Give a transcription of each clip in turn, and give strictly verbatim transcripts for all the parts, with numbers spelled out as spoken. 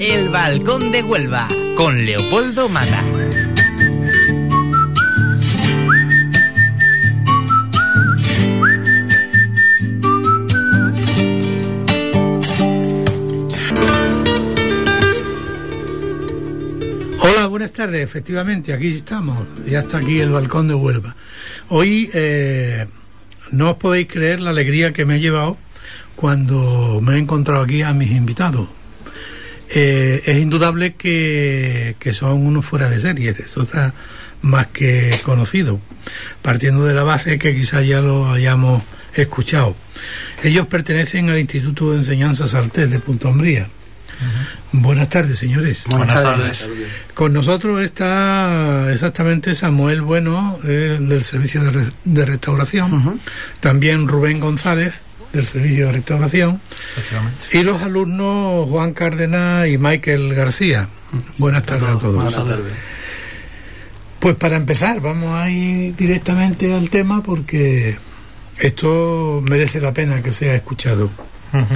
El Balcón de Huelva, con Leopoldo Mata. Hola, buenas tardes. Efectivamente, aquí estamos. Ya está aquí el Balcón de Huelva. Hoy eh, no os podéis creer la alegría que me he llevado cuando me he encontrado aquí a mis invitados. Eh, es indudable que, que son unos fuera de serie, eso está más que conocido, partiendo de la base que quizás ya lo hayamos escuchado. Ellos pertenecen al Instituto de Enseñanza Saltés de Punta Umbría. Uh-huh. Buenas tardes, señores. Buenas, Buenas tardes. tardes. Con nosotros está exactamente Samuel Bueno, eh, del Servicio de, Re- de Restauración, uh-huh. También Rubén González, del Servicio de Restauración, y los alumnos Juan Cárdenas y Michael García. Uh-huh. Buenas tardes a todos. Buenas tardes. Pues para empezar, vamos a ir directamente al tema porque esto merece la pena que sea escuchado. Uh-huh.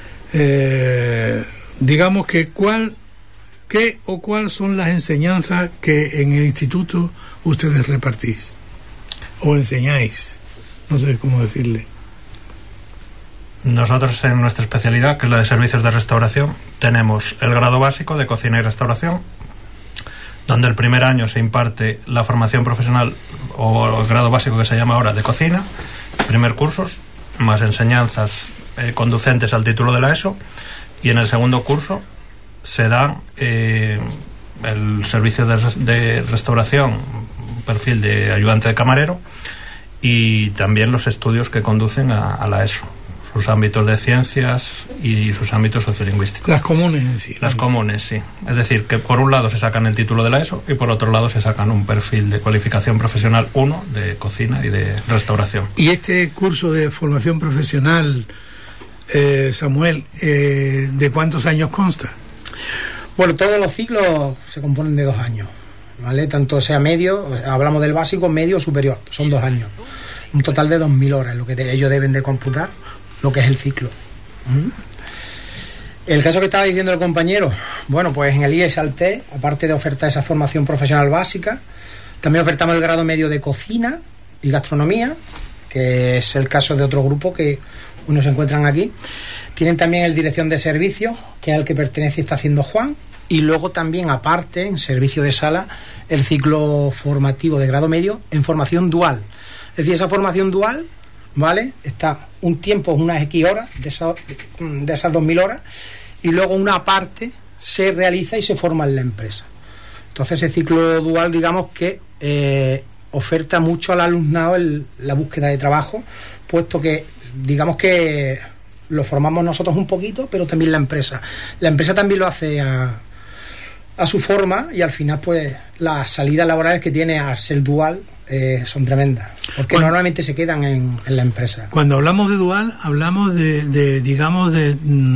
Eh... Digamos que cuál, qué o cuál son las enseñanzas que en el instituto ustedes repartís o enseñáis, no sé cómo decirle. Nosotros en nuestra especialidad, que es la de servicios de restauración, tenemos el grado básico de cocina y restauración, donde el primer año se imparte la formación profesional o el grado básico que se llama ahora de cocina, primer cursos, más enseñanzas eh, conducentes al título de la ESO. Y en el segundo curso se da eh, el servicio de, de restauración, un perfil de ayudante de camarero, y también los estudios que conducen a, a la ESO, sus ámbitos de ciencias y sus ámbitos sociolingüísticos. Las comunes en sí. Las comunes, sí. Es decir, que por un lado se sacan el título de la ESO y por otro lado se sacan un perfil de cualificación profesional uno de cocina y de restauración. ¿Y este curso de formación profesional, Eh, Samuel, eh, ¿de cuántos años consta? Bueno, todos los ciclos se componen de dos años, ¿vale? Tanto sea medio, hablamos del básico, medio o superior, son dos años. Un total de dos mil horas, lo que de, ellos deben de computar, lo que es el ciclo. ¿Mm? El caso que estaba diciendo el compañero, bueno, pues en el I E Saltés, aparte de ofertar esa formación profesional básica, también ofertamos el grado medio de cocina y gastronomía, que es el caso de otro grupo que unos se encuentran aquí. Tienen también el dirección de servicios, que es al que pertenece y está haciendo Juan, y luego también aparte en servicio de sala el ciclo formativo de grado medio en formación dual. Es decir, esa formación dual, ¿vale?, está un tiempo, unas X horas de esas, de esas dos mil horas, y luego una parte se realiza y se forma en la empresa. Entonces ese ciclo dual, digamos que eh, oferta mucho al alumnado el, la búsqueda de trabajo, puesto que digamos que lo formamos nosotros un poquito, pero también la empresa. La empresa también lo hace a, a su forma, y al final pues las salidas laborales que tiene al ser dual eh, son tremendas, porque cuando, normalmente se quedan en, en la empresa. Cuando hablamos de dual, hablamos de, de digamos, de,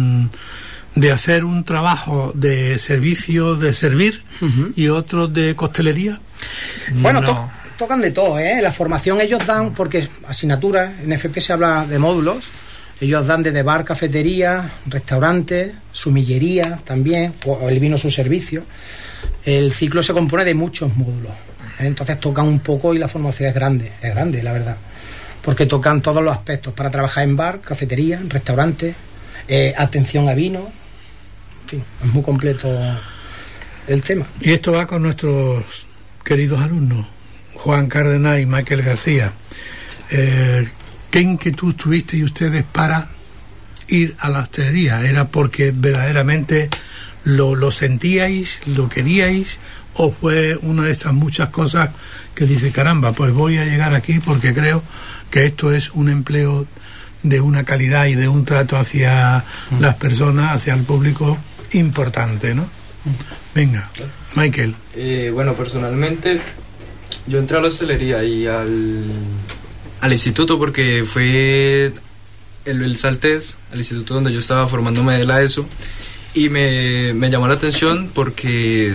de hacer un trabajo de servicio, de servir, uh-huh. y otro de costelería. Bueno, no. to- tocan de todo, ¿eh? La formación ellos dan, porque asignaturas, en F P se habla de módulos, ellos dan desde bar, cafetería, restaurante, sumillería también, o el vino su servicio. El ciclo se compone de muchos módulos, ¿eh? Entonces tocan un poco y la formación es grande, es grande la verdad, porque tocan todos los aspectos para trabajar en bar, cafetería, restaurante, eh, atención a vino, en fin, es muy completo el tema. Y esto va con nuestros queridos alumnos Juan Cárdenas y Michael García. Eh, ¿Qué inquietud tuvisteis ustedes para ir a la hostelería? ¿Era porque verdaderamente lo, lo sentíais, lo queríais, o fue una de estas muchas cosas que dice, caramba, pues voy a llegar aquí porque creo que esto es un empleo de una calidad y de un trato hacia mm. las personas, hacia el público importante, ¿no? Venga, Michael. Eh, bueno, personalmente yo entré a la hostelería y al, al instituto porque fue el, el Saltés, el instituto donde yo estaba formándome de la ESO, y me, me llamó la atención porque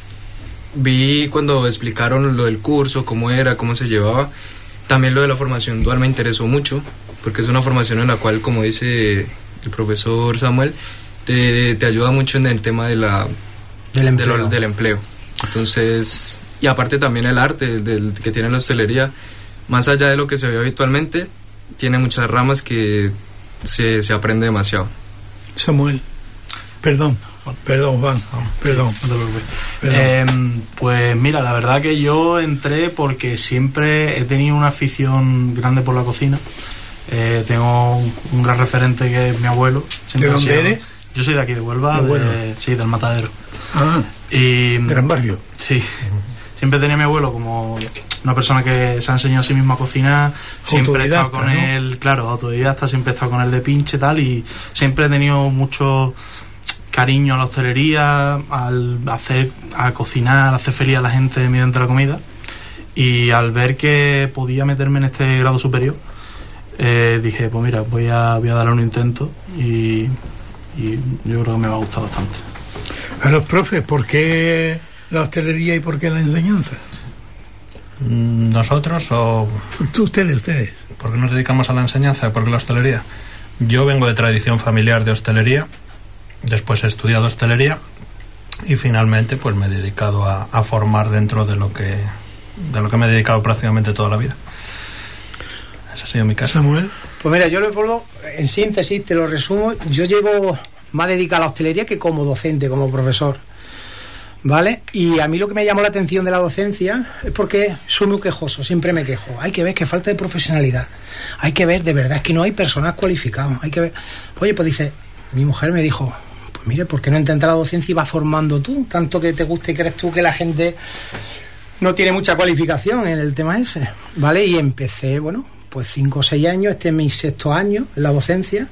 vi cuando explicaron lo del curso, cómo era, cómo se llevaba. También lo de la formación dual me interesó mucho, porque es una formación en la cual, como dice el profesor Samuel, te, te ayuda mucho en el tema de la, Del de empleo. lo- del empleo. Entonces, y aparte también el arte del, que tiene la hostelería, más allá de lo que se ve habitualmente, tiene muchas ramas que se, se aprende demasiado. Samuel, perdón, perdón, Juan, perdón. No te preocupes. Perdón. Eh, pues mira, la verdad que yo entré porque siempre he tenido una afición grande por la cocina. Eh, tengo un, un gran referente que es mi abuelo. Siempre ¿De ha dónde sido- eres? Yo soy de aquí, de Huelva, ¿De Huelva? de- sí, del Matadero. Ah, Y Gran Barrio. sí, siempre tenía a mi abuelo como una persona que se ha enseñado a sí mismo a cocinar, siempre he estado Autodidacta, con ¿no? él, claro, autodidacta, siempre he estado con él de pinche tal, y siempre he tenido mucho cariño a la hostelería, al hacer, a cocinar, a hacer feliz a la gente mediante la comida, y al ver que podía meterme en este grado superior, eh, dije, pues mira, voy a, voy a darle un intento, y, y yo creo que me va a gustar bastante. A los profes, ¿por qué la hostelería y por qué la enseñanza? Mm, ¿Nosotros o Tú, ustedes, ustedes. por qué nos dedicamos a la enseñanza? ¿Por qué la hostelería? Yo vengo de tradición familiar de hostelería, después he estudiado hostelería y finalmente pues me he dedicado a, a formar dentro de lo que de lo que me he dedicado prácticamente toda la vida. Ese ha sido mi caso. Samuel. Pues mira, yo Leopoldo, en síntesis te lo resumo, yo llevo más dedicado a la hostelería que como docente, como profesor, ¿vale? Y a mí lo que me llamó la atención de la docencia es porque soy muy quejoso, siempre me quejo. Hay que ver que falta de profesionalidad, hay que ver, de verdad, es que no hay personal cualificado, hay que ver... Oye, pues dice, mi mujer me dijo, pues mire, ¿por qué no intentas la docencia y vas formando tú? Tanto que te gusta y crees tú que la gente no tiene mucha cualificación en el tema ese, ¿vale? Y empecé, bueno, pues cinco o seis años, este es mi sexto año en la docencia,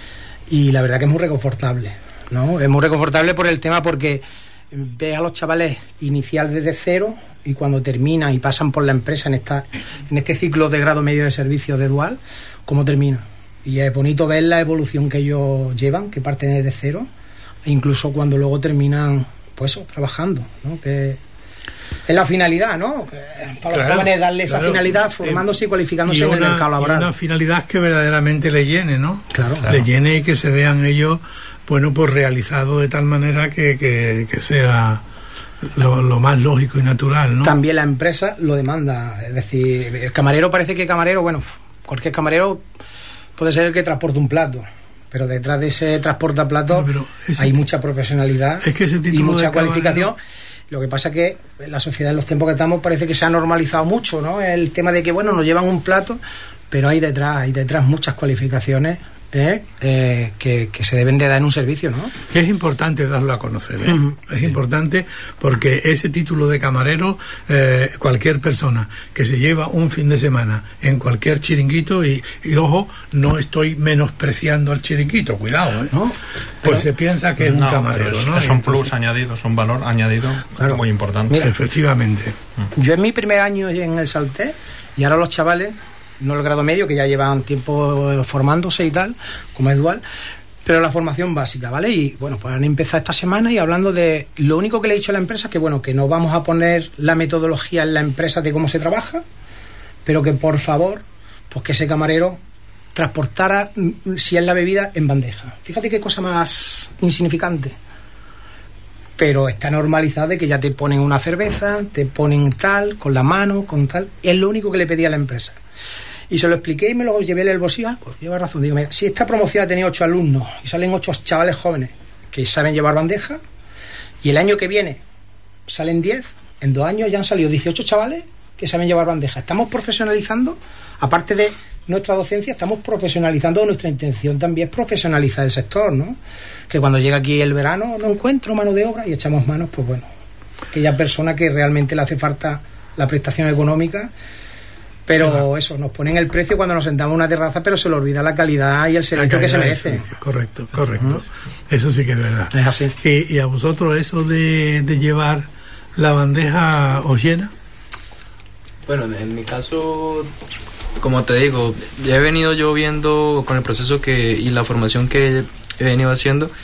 y la verdad que es muy reconfortable, ¿no? Es muy reconfortable por el tema porque ves a los chavales iniciar desde cero y cuando terminan y pasan por la empresa en esta en este ciclo de grado medio de servicio de dual, cómo terminan. Y es bonito ver la evolución que ellos llevan, que parten desde cero, e incluso cuando luego terminan, pues eso, trabajando, ¿no? Que es la finalidad, ¿no? Para los Claro, jóvenes darle esa claro. finalidad, formándose y cualificándose Y en el una, mercado y laboral. una finalidad que verdaderamente le llene, ¿no? Claro. Le Claro. llene y que se vean ellos, bueno, pues realizados de tal manera que, que, que sea lo, lo más lógico y natural, ¿no? También la empresa lo demanda. Es decir, el camarero parece que camarero, bueno, cualquier camarero puede ser el que transporta un plato, pero detrás de ese transporta plato No, pero ese hay ti- mucha profesionalidad es que ese y título mucha de camarero- cualificación. Lo que pasa es que en la sociedad, en los tiempos que estamos, parece que se ha normalizado mucho, ¿no? El tema de que, bueno, nos llevan un plato, pero hay detrás, hay detrás muchas cualificaciones ¿eh? Eh, que, que se deben de dar en un servicio, ¿no? Es importante darlo a conocer, ¿eh? Ujú. Es importante porque ese título de camarero, eh, cualquier persona que se lleva un fin de semana en cualquier chiringuito, y, y ojo, no estoy menospreciando al chiringuito, cuidado, ¿eh? ¿No? Pues Pero- se piensa que es un No, camarero, pero es, ¿no? es un Entonces, plus añadido, es un valor añadido Claro. muy importante. Mira, efectivamente. Yo en mi primer año en el Salté, y ahora los chavales, no el grado medio, que ya llevan tiempo eh, formándose y tal, como es dual, pero la formación básica, ¿vale? Y bueno, pues han empezado esta semana y hablando de... Lo único que le he dicho a la empresa es que, bueno, que no vamos a poner la metodología en la empresa de cómo se trabaja, pero que por favor, pues que ese camarero transportara, mm, si es la bebida, en bandeja. Fíjate qué cosa más insignificante. Pero está normalizado de que ya te ponen una cerveza, te ponen tal, con la mano, con tal. Es lo único que le pedí a la empresa. Y se lo expliqué y me lo llevé en el bolsillo. Ah, pues lleva razón. Digo, mira, si esta promoción ha tenido ocho alumnos y salen ocho chavales jóvenes que saben llevar bandeja, y el año que viene salen diez, en dos años ya han salido dieciocho chavales que saben llevar bandeja. Estamos profesionalizando, aparte de nuestra docencia, estamos profesionalizando. Nuestra intención también es profesionalizar el sector, ¿no? Que cuando llega aquí el verano no encuentro mano de obra y echamos manos, pues bueno, aquella persona que realmente le hace falta la prestación económica, pero eso, nos ponen el precio cuando nos sentamos en una terraza, pero se le olvida la calidad y el servicio La que se calidad del merece. servicio. Correcto, correcto. Eso sí que es verdad. Es así. ¿Y, y a vosotros eso de, de llevar la bandeja os llena? Bueno, en mi caso, como te digo, ya he venido yo viendo con el proceso que y la formación que he venido haciendo,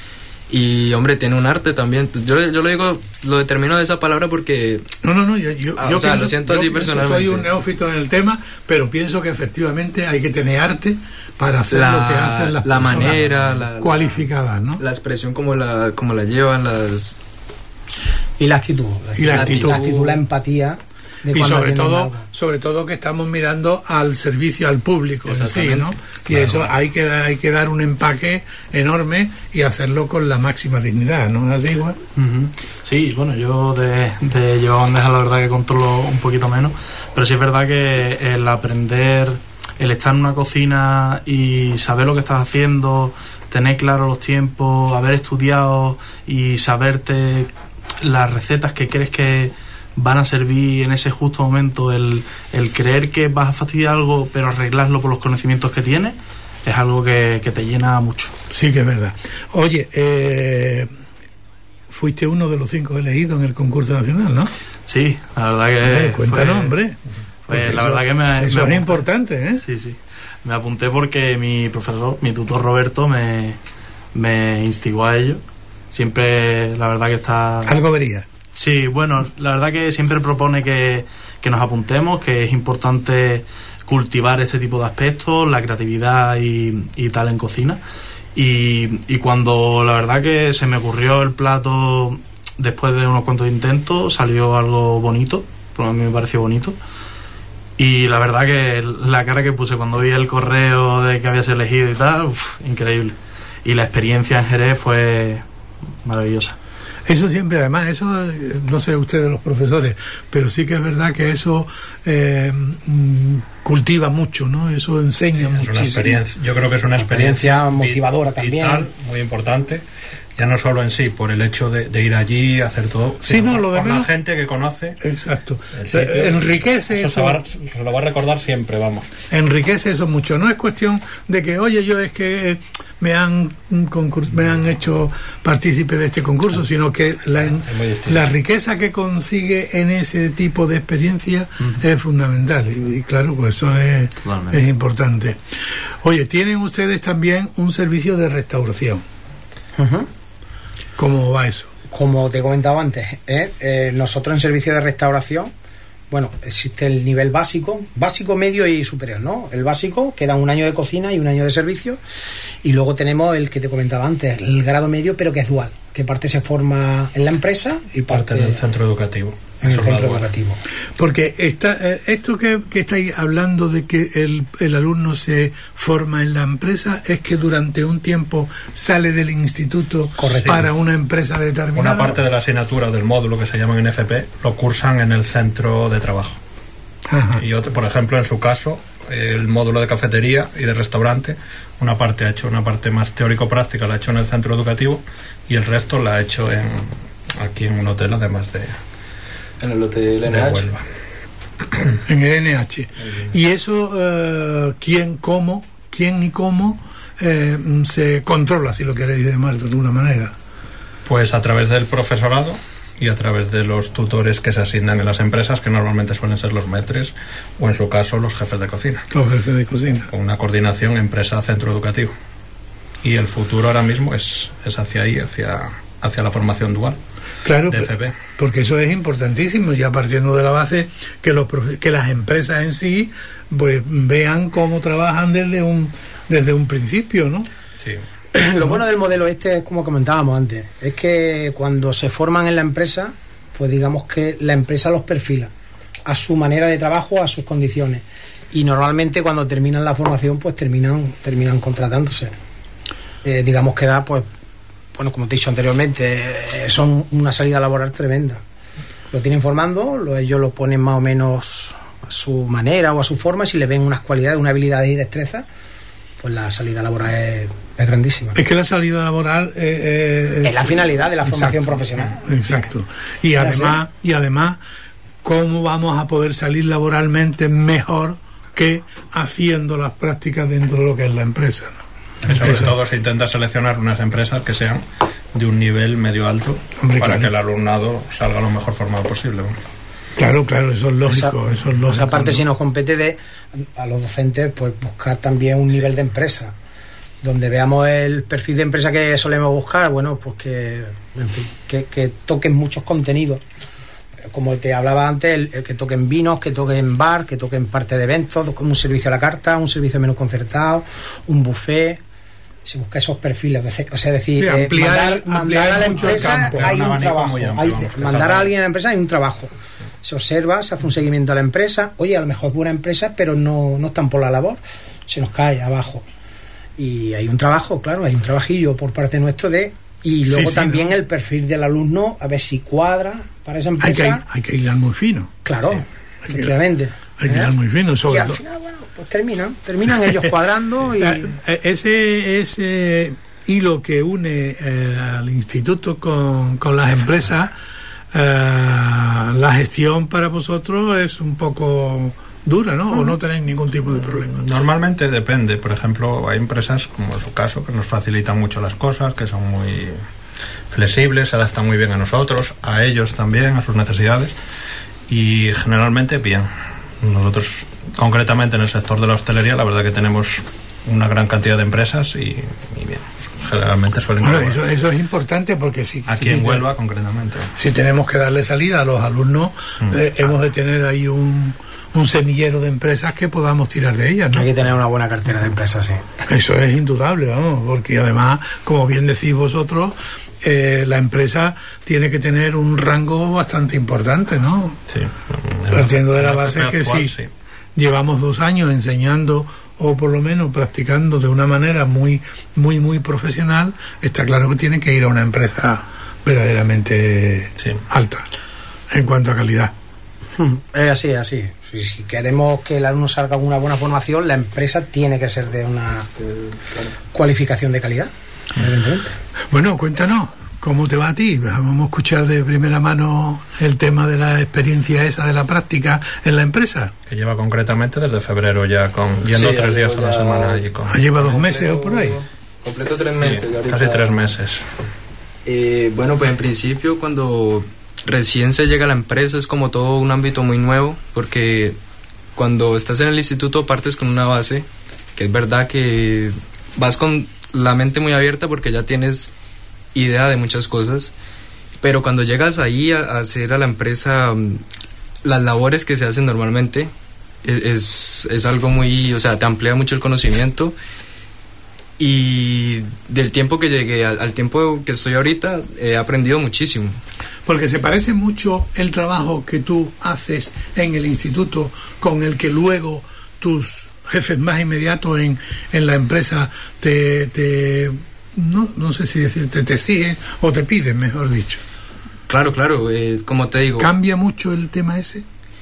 Y, hombre, tiene un arte también. Yo, yo lo digo, lo determino de esa palabra porque... No, no, no, yo, yo, ah, yo o sea, pienso, lo siento yo así pienso, personalmente. soy un neófito en el tema, pero pienso que efectivamente hay que tener arte para hacer la, lo que hacen las la personas manera, la, cualificadas, ¿no? La expresión como la, como la llevan, las... Y la actitud. Y la actitud. La actitud, la empatía. De Y cuando sobre vienen todo, algo. sobre todo que estamos mirando al servicio al público en sí, Exactamente. ¿no? Y Claro. eso hay que hay que dar un empaque enorme y hacerlo con la máxima dignidad, ¿no es así, igual? Ujú. Sí, bueno, yo de, de llevar bandeja la verdad que controlo un poquito menos, pero sí es verdad que el aprender, el estar en una cocina y saber lo que estás haciendo, tener claro los tiempos, haber estudiado y saberte las recetas que crees que van a servir en ese justo momento, el, el creer que vas a fastidiar algo pero arreglarlo por los conocimientos que tienes, es algo que, que te llena mucho. Sí que es verdad. Oye, eh, fuiste uno de los cinco elegidos en el concurso nacional, ¿no? Sí, la verdad que... Eh, Cuéntanos, fue- hombre. Pues Porque la eso- verdad que me, me Eso es apunté. importante, ¿eh? Sí, sí. Me apunté porque mi profesor, mi tutor Roberto, me, me instigó a ello. Siempre, la verdad que está... Algo vería. Sí, bueno, la verdad que siempre propone que, que nos apuntemos, que es importante cultivar este tipo de aspectos, la creatividad y, y tal en cocina. Y, y cuando la verdad que se me ocurrió el plato, después de unos cuantos intentos, salió algo bonito, pero a mí me pareció bonito. Y la verdad que la cara que puse cuando vi el correo de que habías elegido y tal, uf, increíble. Y la experiencia en Jerez fue maravillosa. Eso siempre, además, eso, eh, no sé ustedes los profesores, pero sí que es verdad que eso eh, mm, cultiva mucho, ¿no? Eso enseña Es una muchísimo. experiencia, yo creo que es una experiencia experiencia vi- motivadora también. vital, muy importante, ya no solo en sí, por el hecho de, de ir allí, hacer todo, Sí, sino no, lo de por la menos- gente que conoce Exacto. el sitio. Eh, Enriquece Eso eso, se, va, se lo va a recordar siempre, vamos. enriquece eso mucho. No es cuestión de que, oye, yo es que me han concurs- me han hecho partícipe de este concurso, sino que la, Es muy distinto. la riqueza que consigue en ese tipo de experiencia es fundamental. Y, y claro, pues eso es, Totalmente. es importante. Oye, tienen ustedes también un servicio de restauración. Ujú. ¿Cómo va eso? Como te he comentado antes, ¿eh? Eh, nosotros en servicio de restauración, bueno, existe el nivel básico, básico, medio y superior, ¿no? El básico, que da un año de cocina y un año de servicio, y luego tenemos el que te comentaba antes, el grado medio, pero que es dual, que parte se forma en la empresa Y parte en el centro educativo. en el Eso es centro la dual. educativo. Porque está, eh, esto que, que estáis hablando de que el, el alumno se forma en la empresa, es que durante un tiempo sale del instituto Correcto. para una empresa determinada. Una parte de la asignatura o del módulo que se llama en F P lo cursan en el centro de trabajo. Ajá. Y otro, por ejemplo, en su caso, el módulo de cafetería y de restaurante, una parte ha hecho, una parte más teórico-práctica la ha hecho en el centro educativo y el resto la ha hecho en, aquí en un hotel, además de, En el hotel de N H. Huelva. En el N H. Y eso, eh, ¿quién, cómo, quién y cómo eh, se controla, si lo queréis llamar de alguna manera? Pues a través del profesorado y a través de los tutores que se asignan en las empresas, que normalmente suelen ser los maîtres o en su caso los jefes de cocina, Los jefes de cocina. con una coordinación empresa-centro educativo. Y el futuro ahora mismo es, es hacia ahí, hacia, hacia la formación dual Claro, de F P. porque eso es importantísimo, ya partiendo de la base que los profe- que las empresas en sí pues vean cómo trabajan desde un desde un principio, ¿no? Sí. Lo bueno del modelo este es como comentábamos antes, es que cuando se forman en la empresa, pues digamos que la empresa los perfila a su manera de trabajo, a sus condiciones, y normalmente cuando terminan la formación pues terminan terminan contratándose. Eh, digamos que da, pues bueno, como te he dicho anteriormente, eh, son una salida laboral tremenda. Lo tienen formando, lo, ellos lo ponen más o menos a su manera o a su forma, y si le ven unas cualidades, una habilidad y destreza, pues la salida laboral es, es grandísima. Es que la salida laboral eh, eh, Es la finalidad de la formación exacto, profesional. Exacto. Y además, y además, ¿cómo vamos a poder salir laboralmente mejor que haciendo las prácticas dentro de lo que es la empresa, ¿no? Y sobre Eso. todo se intenta seleccionar unas empresas que sean de un nivel medio alto, Hombre, para claro. que el alumnado salga lo mejor formado posible. ¿no? Claro, claro, eso es lógico, Esa- eso es lógico. Esa parte ¿no? sí nos compete de a los docentes pues buscar también un nivel de empresa, donde veamos el perfil de empresa que solemos buscar, bueno, pues que, en fin, que, que toquen muchos contenidos. Como te hablaba antes, el, el que toquen vinos, que toquen bar, que toquen parte de eventos, como un servicio a la carta, un servicio de menú concertado, un buffet. Se busca esos perfiles, o sea, decir, sí, ampliar, eh, mandar, mandar a la empresa hay un trabajo, hay, mandar a alguien a la empresa hay un trabajo. Se observa, se hace un seguimiento a la empresa. Oye, a lo mejor es buena empresa, pero no, no están por la labor, se nos cae abajo. Y hay un trabajo, claro, hay un trabajillo por parte nuestro de... Y luego sí, sí, también ¿no? el perfil del alumno, a ver si cuadra para esa empresa. Hay que, hay que hilar muy fino. Claro, sí, efectivamente. Hay que hilar muy fino, sobre y al final, bueno, pues terminan, terminan ellos cuadrando y... Ese, ese hilo que une eh, al instituto con, con las empresas, eh, la gestión para vosotros es un poco... dura, ¿no? ¿O no tenéis ningún tipo de problema? Normalmente depende. Por ejemplo, hay empresas, como en su caso, que nos facilitan mucho las cosas, que son muy flexibles, se adaptan muy bien a nosotros, a ellos también, a sus necesidades, y generalmente bien. Nosotros, concretamente en el sector de la hostelería, la verdad que tenemos una gran cantidad de empresas y, y bien. Generalmente suelen bueno, eso, eso es importante porque si aquí si en Huelva te, concretamente si tenemos que darle salida a los alumnos, mm. eh, hemos de tener ahí un un semillero de empresas que podamos tirar de ellas, ¿no? Hay que tener una buena cartera de empresas, sí. Eso es indudable, vamos, porque además, como bien decís vosotros, eh, la empresa tiene que tener un rango bastante importante, ¿no? Sí. Partiendo de la base que sí, sí, llevamos dos años enseñando o por lo menos practicando de una manera muy, muy, muy profesional, está claro que tiene que ir a una empresa verdaderamente sí. alta en cuanto a calidad. Es así, es así. Si, si queremos que el alumno salga con una buena formación, la empresa tiene que ser de una cualificación de calidad, evidentemente. Bueno, cuéntanos, ¿cómo te va a ti? Vamos a escuchar de primera mano el tema de la experiencia esa de la práctica en la empresa. Que lleva concretamente desde febrero ya, con yendo sí, tres días a la semana allí. Con... ¿Lleva dos meses o por ahí? Completo tres meses. Sí, casi tres meses. Eh, bueno, pues en principio cuando... recién se llega a la empresa es como todo un ámbito muy nuevo, porque cuando estás en el instituto partes con una base, que es verdad que vas con la mente muy abierta porque ya tienes idea de muchas cosas, pero cuando llegas ahí a, a hacer a la empresa um, las labores que se hacen normalmente, es, es algo muy, o sea, te amplía mucho el conocimiento. Y del tiempo que llegué al, al tiempo que estoy ahorita, he aprendido muchísimo. Porque se parece mucho el trabajo que tú haces en el instituto con el que luego tus jefes más inmediatos en, en la empresa te, te no, no sé si decirte, te exigen o te piden, mejor dicho. Claro, claro, eh, como te digo... ¿Cambia mucho el tema ese?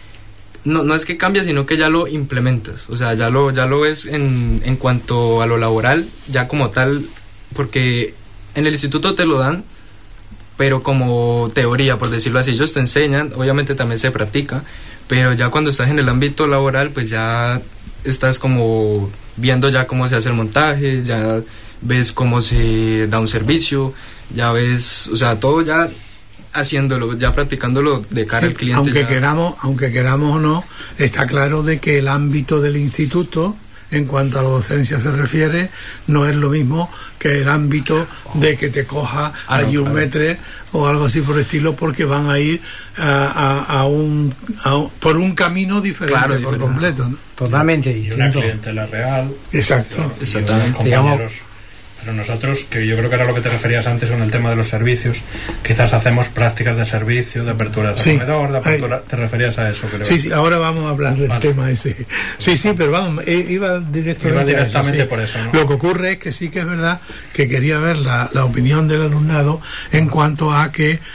No, no es que cambia, sino que ya lo implementas. O sea, ya lo, ya lo ves en, en cuanto a lo laboral, ya como tal, porque en el instituto te lo dan, pero como teoría, por decirlo así. Ellos te enseñan, obviamente también se practica, pero ya cuando estás en el ámbito laboral, pues ya estás como viendo ya cómo se hace el montaje, ya ves cómo se da un servicio, ya ves, o sea, todo ya haciéndolo, ya practicándolo de cara sí, al cliente. Aunque ya. queramos, aunque queramos o no, está claro de que el ámbito del instituto, en cuanto a la docencia se refiere, no es lo mismo que el ámbito de que te coja ah, allí no, un claro. metre o algo así por el estilo, porque van a ir a, a, a, un, a un por un camino diferente claro, por diferente. completo, ¿no? Totalmente y distinto. una clientela real. Exacto. Y exactamente. Digamos, pero nosotros, que yo creo que era lo que te referías antes con el tema de los servicios, quizás hacemos prácticas de servicio, de apertura de sí. comedor, de apertura, te referías a eso, creo. Sí, sí, ahora vamos a hablar del vale. tema ese. Sí, sí, pero vamos, iba directamente, iba directamente a eso, sí. por eso, ¿no? Lo que ocurre es que sí que es verdad que quería ver la, la opinión del alumnado en cuanto a que eh,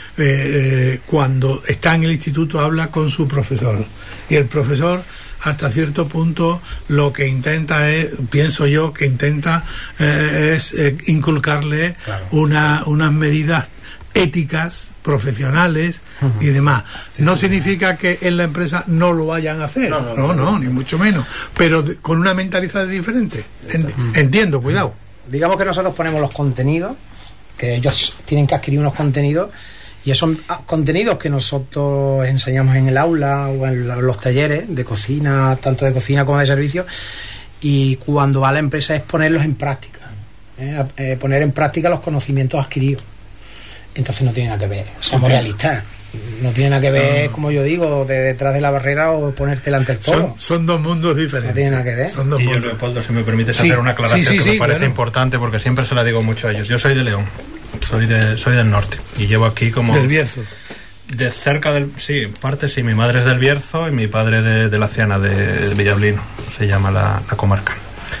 eh, cuando está en el instituto habla con su profesor, y el profesor hasta cierto punto lo que intenta es, pienso yo, que intenta eh, es eh, inculcarle claro, una, sí. unas medidas éticas, profesionales uh-huh. y demás. Sí, no sí, significa sí. que en la empresa no lo vayan a hacer, no, no, no, no, no, no ni mucho menos, pero de, con una mentalidad diferente. En, entiendo, cuidado. Digamos que nosotros ponemos los contenidos, que ellos tienen que adquirir unos contenidos, y esos contenidos que nosotros enseñamos en el aula o en los talleres de cocina, tanto de cocina como de servicio, y cuando va a la empresa es ponerlos en práctica. ¿eh? A, eh, poner en práctica los conocimientos adquiridos. Entonces no tiene nada que ver, somos okay. realistas. No tiene nada que ver, no. como yo digo, de detrás de la barrera o ponerte delante del toro. Son, son dos mundos diferentes. No tiene nada que ver. Son dos y mundos. yo, Leopoldo, si me permites sí. hacer una aclaración sí, sí, que sí, me parece claro. importante, porque siempre se la digo mucho a ellos. Yo soy de León, soy de soy del norte y llevo aquí como... Del Bierzo. De cerca del... Sí, parte sí. Mi madre es del Bierzo y mi padre de, de la Ciana, de, de Villablino, se llama la, la comarca.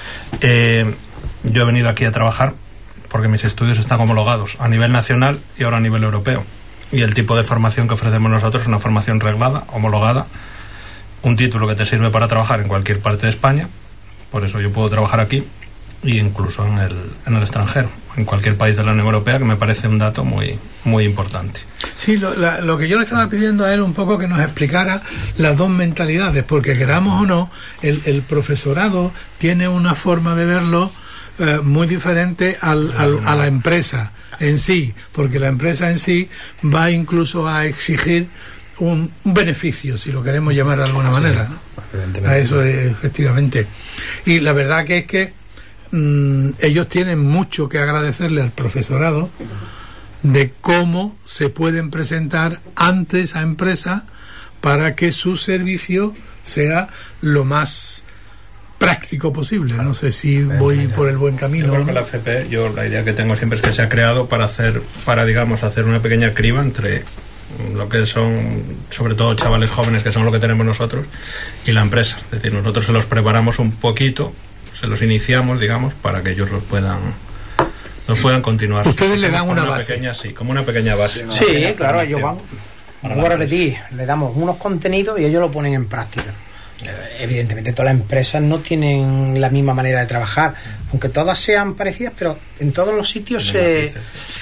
Eh, yo he venido aquí a trabajar porque mis estudios están homologados a nivel nacional y ahora a nivel europeo. Y el tipo de formación que ofrecemos nosotros es una formación reglada, homologada, un título que te sirve para trabajar en cualquier parte de España, por eso yo puedo trabajar aquí e incluso en el, en el extranjero, en cualquier país de la Unión Europea, que me parece un dato muy, muy importante. Sí, lo, la, lo que yo le estaba pidiendo a él un poco que nos explicara las dos mentalidades, porque queramos o no, el, el profesorado tiene una forma de verlo eh, muy diferente al, al, a la empresa en sí, porque la empresa en sí va incluso a exigir un, un beneficio, si lo queremos llamar de alguna manera, ¿no? A eso es, efectivamente. Y la verdad que es que mmm, ellos tienen mucho que agradecerle al profesorado de cómo se pueden presentar ante esa empresa para que su servicio sea lo más práctico posible. No sé si voy por el buen camino. Yo creo que la F P, yo la idea que tengo siempre es que se ha creado para hacer, para digamos hacer una pequeña criba entre lo que son sobre todo chavales jóvenes, que son lo que tenemos nosotros, y la empresa. Es decir, nosotros se los preparamos un poquito, se los iniciamos, digamos, para que ellos los puedan los puedan continuar. Ustedes le dan una, una base. Pequeña, sí, como una pequeña base. Sí, sí, claro, ellos van. Voy a repetir, le damos unos contenidos y ellos lo ponen en práctica. Evidentemente todas las empresas no tienen la misma manera de trabajar, aunque todas sean parecidas, pero en todos los sitios se,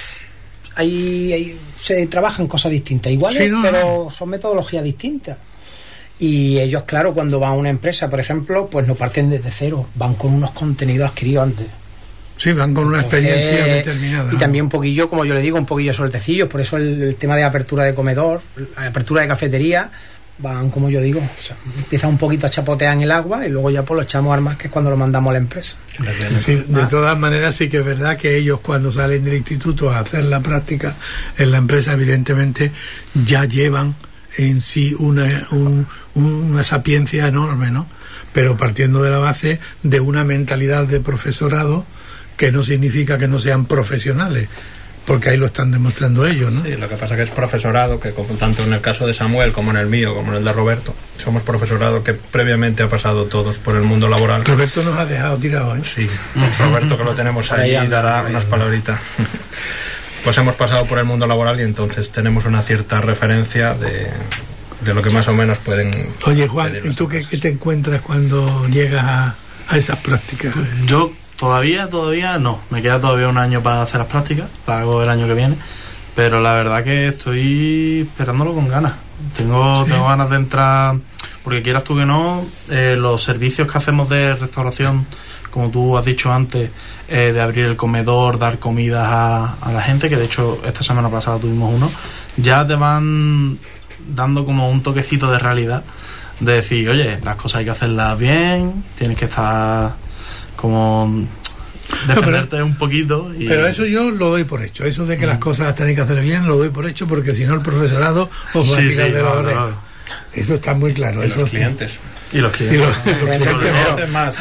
hay, hay, se trabajan cosas distintas, iguales, sí, no, pero no. son metodologías distintas. Y ellos, claro, cuando van a una empresa, por ejemplo, pues no parten desde cero, van con unos contenidos adquiridos antes. Sí, van con una Entonces, experiencia determinada. Y también un poquillo, como yo le digo, un poquillo sueltecillos, por eso el, el tema de apertura de comedor, apertura de cafetería, van, como yo digo, o sea, empiezan un poquito a chapotear en el agua y luego ya pues lo echamos al mar, que es cuando lo mandamos a la empresa. Sí, de todas maneras sí que es verdad que ellos cuando salen del instituto a hacer la práctica en la empresa, evidentemente ya llevan en sí una, un, una sapiencia enorme, ¿no? Pero partiendo de la base de una mentalidad de profesorado, que no significa que no sean profesionales, porque ahí lo están demostrando ellos, ¿no? Sí, lo que pasa que es profesorado, que como, tanto en el caso de Samuel como en el mío, como en el de Roberto, somos profesorado que previamente ha pasado todos por el mundo laboral. Roberto nos ha dejado tirado, ¿eh? Sí, Roberto, que lo tenemos ahí, ahí dará unas palabritas. Pues hemos pasado por el mundo laboral y entonces tenemos una cierta referencia de, de lo que más o menos pueden... Oye, Juan, ¿y tú qué, qué te encuentras cuando llegas a, a esas prácticas? Yo todavía, todavía no. Me queda todavía un año para hacer las prácticas, pago el año que viene, pero la verdad que estoy esperándolo con ganas. Tengo, ¿sí? tengo ganas de entrar, porque quieras tú que no, eh, los servicios que hacemos de restauración, como tú has dicho antes, eh, de abrir el comedor, dar comidas a, a la gente, que de hecho esta semana pasada tuvimos uno, ya te van dando como un toquecito de realidad, de decir, oye, las cosas hay que hacerlas bien, tienes que estar como defenderte no, pero, un poquito y... pero eso yo lo doy por hecho, eso de que mm. las cosas las tenéis que hacer bien lo doy por hecho, porque si no el profesorado os va sí, a tirar sí, de la oreja. No, no. Eso está muy claro. Y eso los sí. clientes y los clientes, y los, los clientes más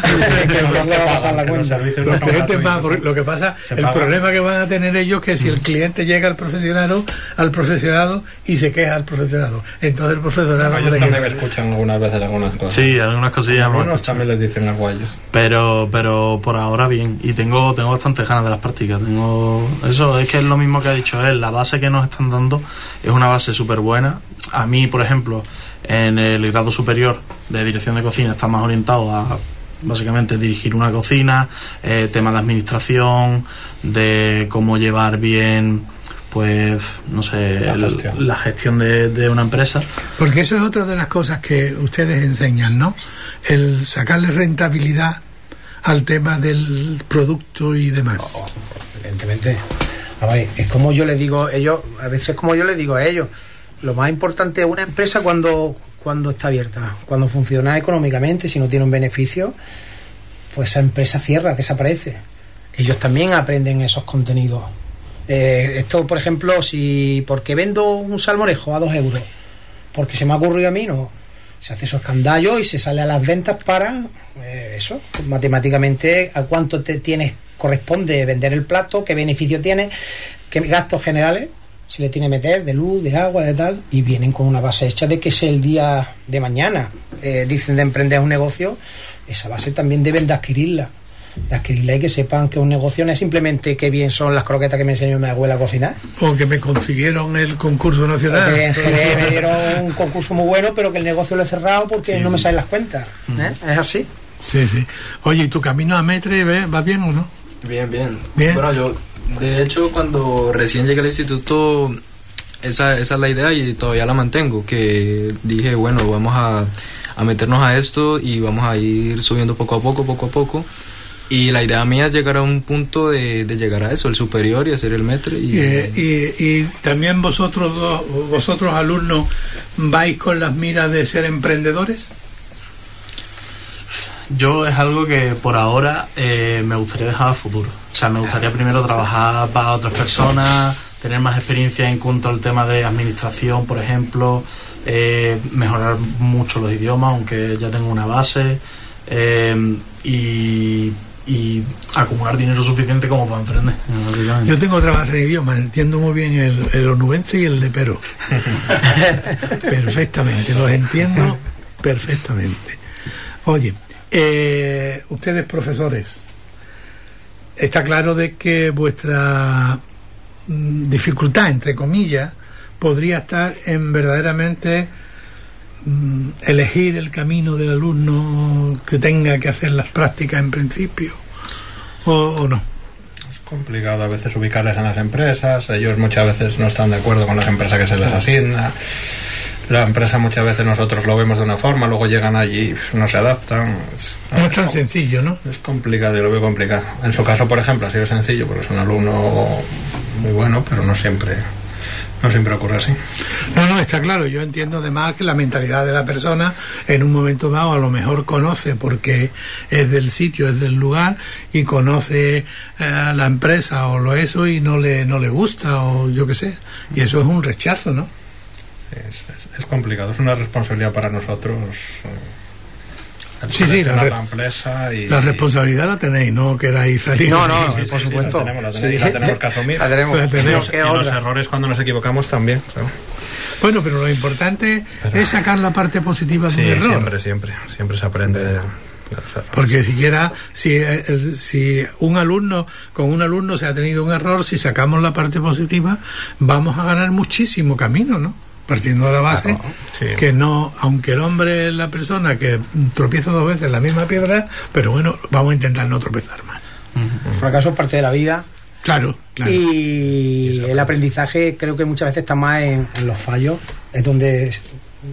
los clientes más lo que pasa, el paga. Problema que van a tener ellos que si el cliente llega al profesionado al profesionado y se queja al profesionado, entonces el profesionado no, ellos no también me escuchan algunas veces algunas cosas, sí, algunas cosillas, algunos también les dicen algo a ellos, pero pero por ahora bien, y tengo tengo bastantes ganas de las prácticas. Tengo eso, es que es lo mismo que ha dicho él, la base que nos están dando es una base súper buena. A mí, por ejemplo, en el grado superior de dirección de cocina está más orientado a básicamente dirigir una cocina, eh, temas de administración, de cómo llevar bien, pues no sé, la gestión, el, la gestión de, de una empresa. Porque eso es otra de las cosas que ustedes enseñan, ¿no? El sacarle rentabilidad al tema del producto y demás. Oh, evidentemente. A ver, es como yo les digo a ellos, a veces como yo les digo a ellos, lo más importante es una empresa cuando cuando está abierta, cuando funciona económicamente, si no tiene un beneficio, pues esa empresa cierra, desaparece. ellos también aprenden esos contenidos. Eh, esto, por ejemplo, si porque vendo un salmorejo a dos euros, porque se me ha ocurrido a mí, no. Se hace esos escandallos y se sale a las ventas para eh, eso, matemáticamente a cuánto te tienes corresponde vender el plato, qué beneficio tiene, qué gastos generales se le tiene que meter de luz, de agua, de tal, y vienen con una base hecha de que es el día de mañana. Eh, dicen de emprender un negocio, esa base también deben de adquirirla. De adquirirla y que sepan que un negocio no es simplemente que bien son las croquetas que me enseñó mi abuela a cocinar. O que me consiguieron el concurso nacional. O que en Jerez me dieron un concurso muy bueno, pero que el negocio lo he cerrado porque sí, no me sí. salen las cuentas. ¿Eh? Es así. Sí, sí. Oye, ¿y tu camino a Metre va bien o no? Bien, bien. Bien. Bueno, yo, de hecho, cuando recién llegué al instituto, esa, esa es la idea y todavía la mantengo, que dije, bueno, vamos a, a meternos a esto y vamos a ir subiendo poco a poco, poco a poco. Y la idea mía es llegar a un punto de, de llegar a eso, el superior y hacer el metre. Y, Eh, y, y también vosotros dos, vosotros alumnos, ¿vais con las miras de ser emprendedores? Yo es algo que por ahora eh, me gustaría dejar al futuro. O sea, me gustaría primero trabajar para otras personas, tener más experiencia en cuanto al tema de administración, por ejemplo, eh, mejorar mucho los idiomas, aunque ya tengo una base, eh, y, y acumular dinero suficiente como para emprender. básicamente. Yo tengo otra base de idiomas, entiendo muy bien el, el onubense y el lepero. Perfectamente, los entiendo perfectamente. Oye, eh, ustedes profesores, está claro de que vuestra mm, dificultad, entre comillas, podría estar en verdaderamente mm, elegir el camino del alumno que tenga que hacer las prácticas en principio, o, o no. Es complicado a veces ubicarles en las empresas, ellos muchas veces no están de acuerdo con las empresas que se les asigna. La empresa muchas veces nosotros lo vemos de una forma, luego llegan allí y no se adaptan. Es, No es tan sencillo, ¿no? es complicado, yo lo veo complicado. En su caso, por ejemplo, ha sido sencillo porque es un alumno muy bueno, pero no siempre, no siempre ocurre así. No, no, está claro. Yo entiendo además que la mentalidad de la persona en un momento dado a lo mejor conoce porque es del sitio, es del lugar y conoce eh, la empresa o lo eso y no le, no le gusta o yo qué sé. Y eso es un rechazo, ¿no? Sí, es, es, es complicado, es una responsabilidad para nosotros. Eh, el Sí, sí, la, seleccionar re- la empresa y la responsabilidad la tenéis, no queráis salir. No, no, Sí, sí, por sí, supuesto. la tenemos, la tenemos, Sí. la tenemos que asumir. La tenemos. La tenemos. Y ¿Qué los otra? errores cuando nos equivocamos también, claro. Bueno, pero lo importante Pero- es sacar la parte positiva de Sí, un error. siempre, siempre, siempre se aprende de, de los errores. Porque siquiera si, eh, el- si un alumno, con un alumno se ha tenido un error, si sacamos la parte positiva, vamos a ganar muchísimo camino, ¿no? Partiendo de la base Claro, sí. que no, aunque el hombre es la persona que tropieza dos veces en la misma piedra, pero bueno, vamos a intentar no tropezar más. El fracaso es parte de la vida. Claro, claro. Y el aprendizaje creo que muchas veces está más en, en los fallos, es donde es-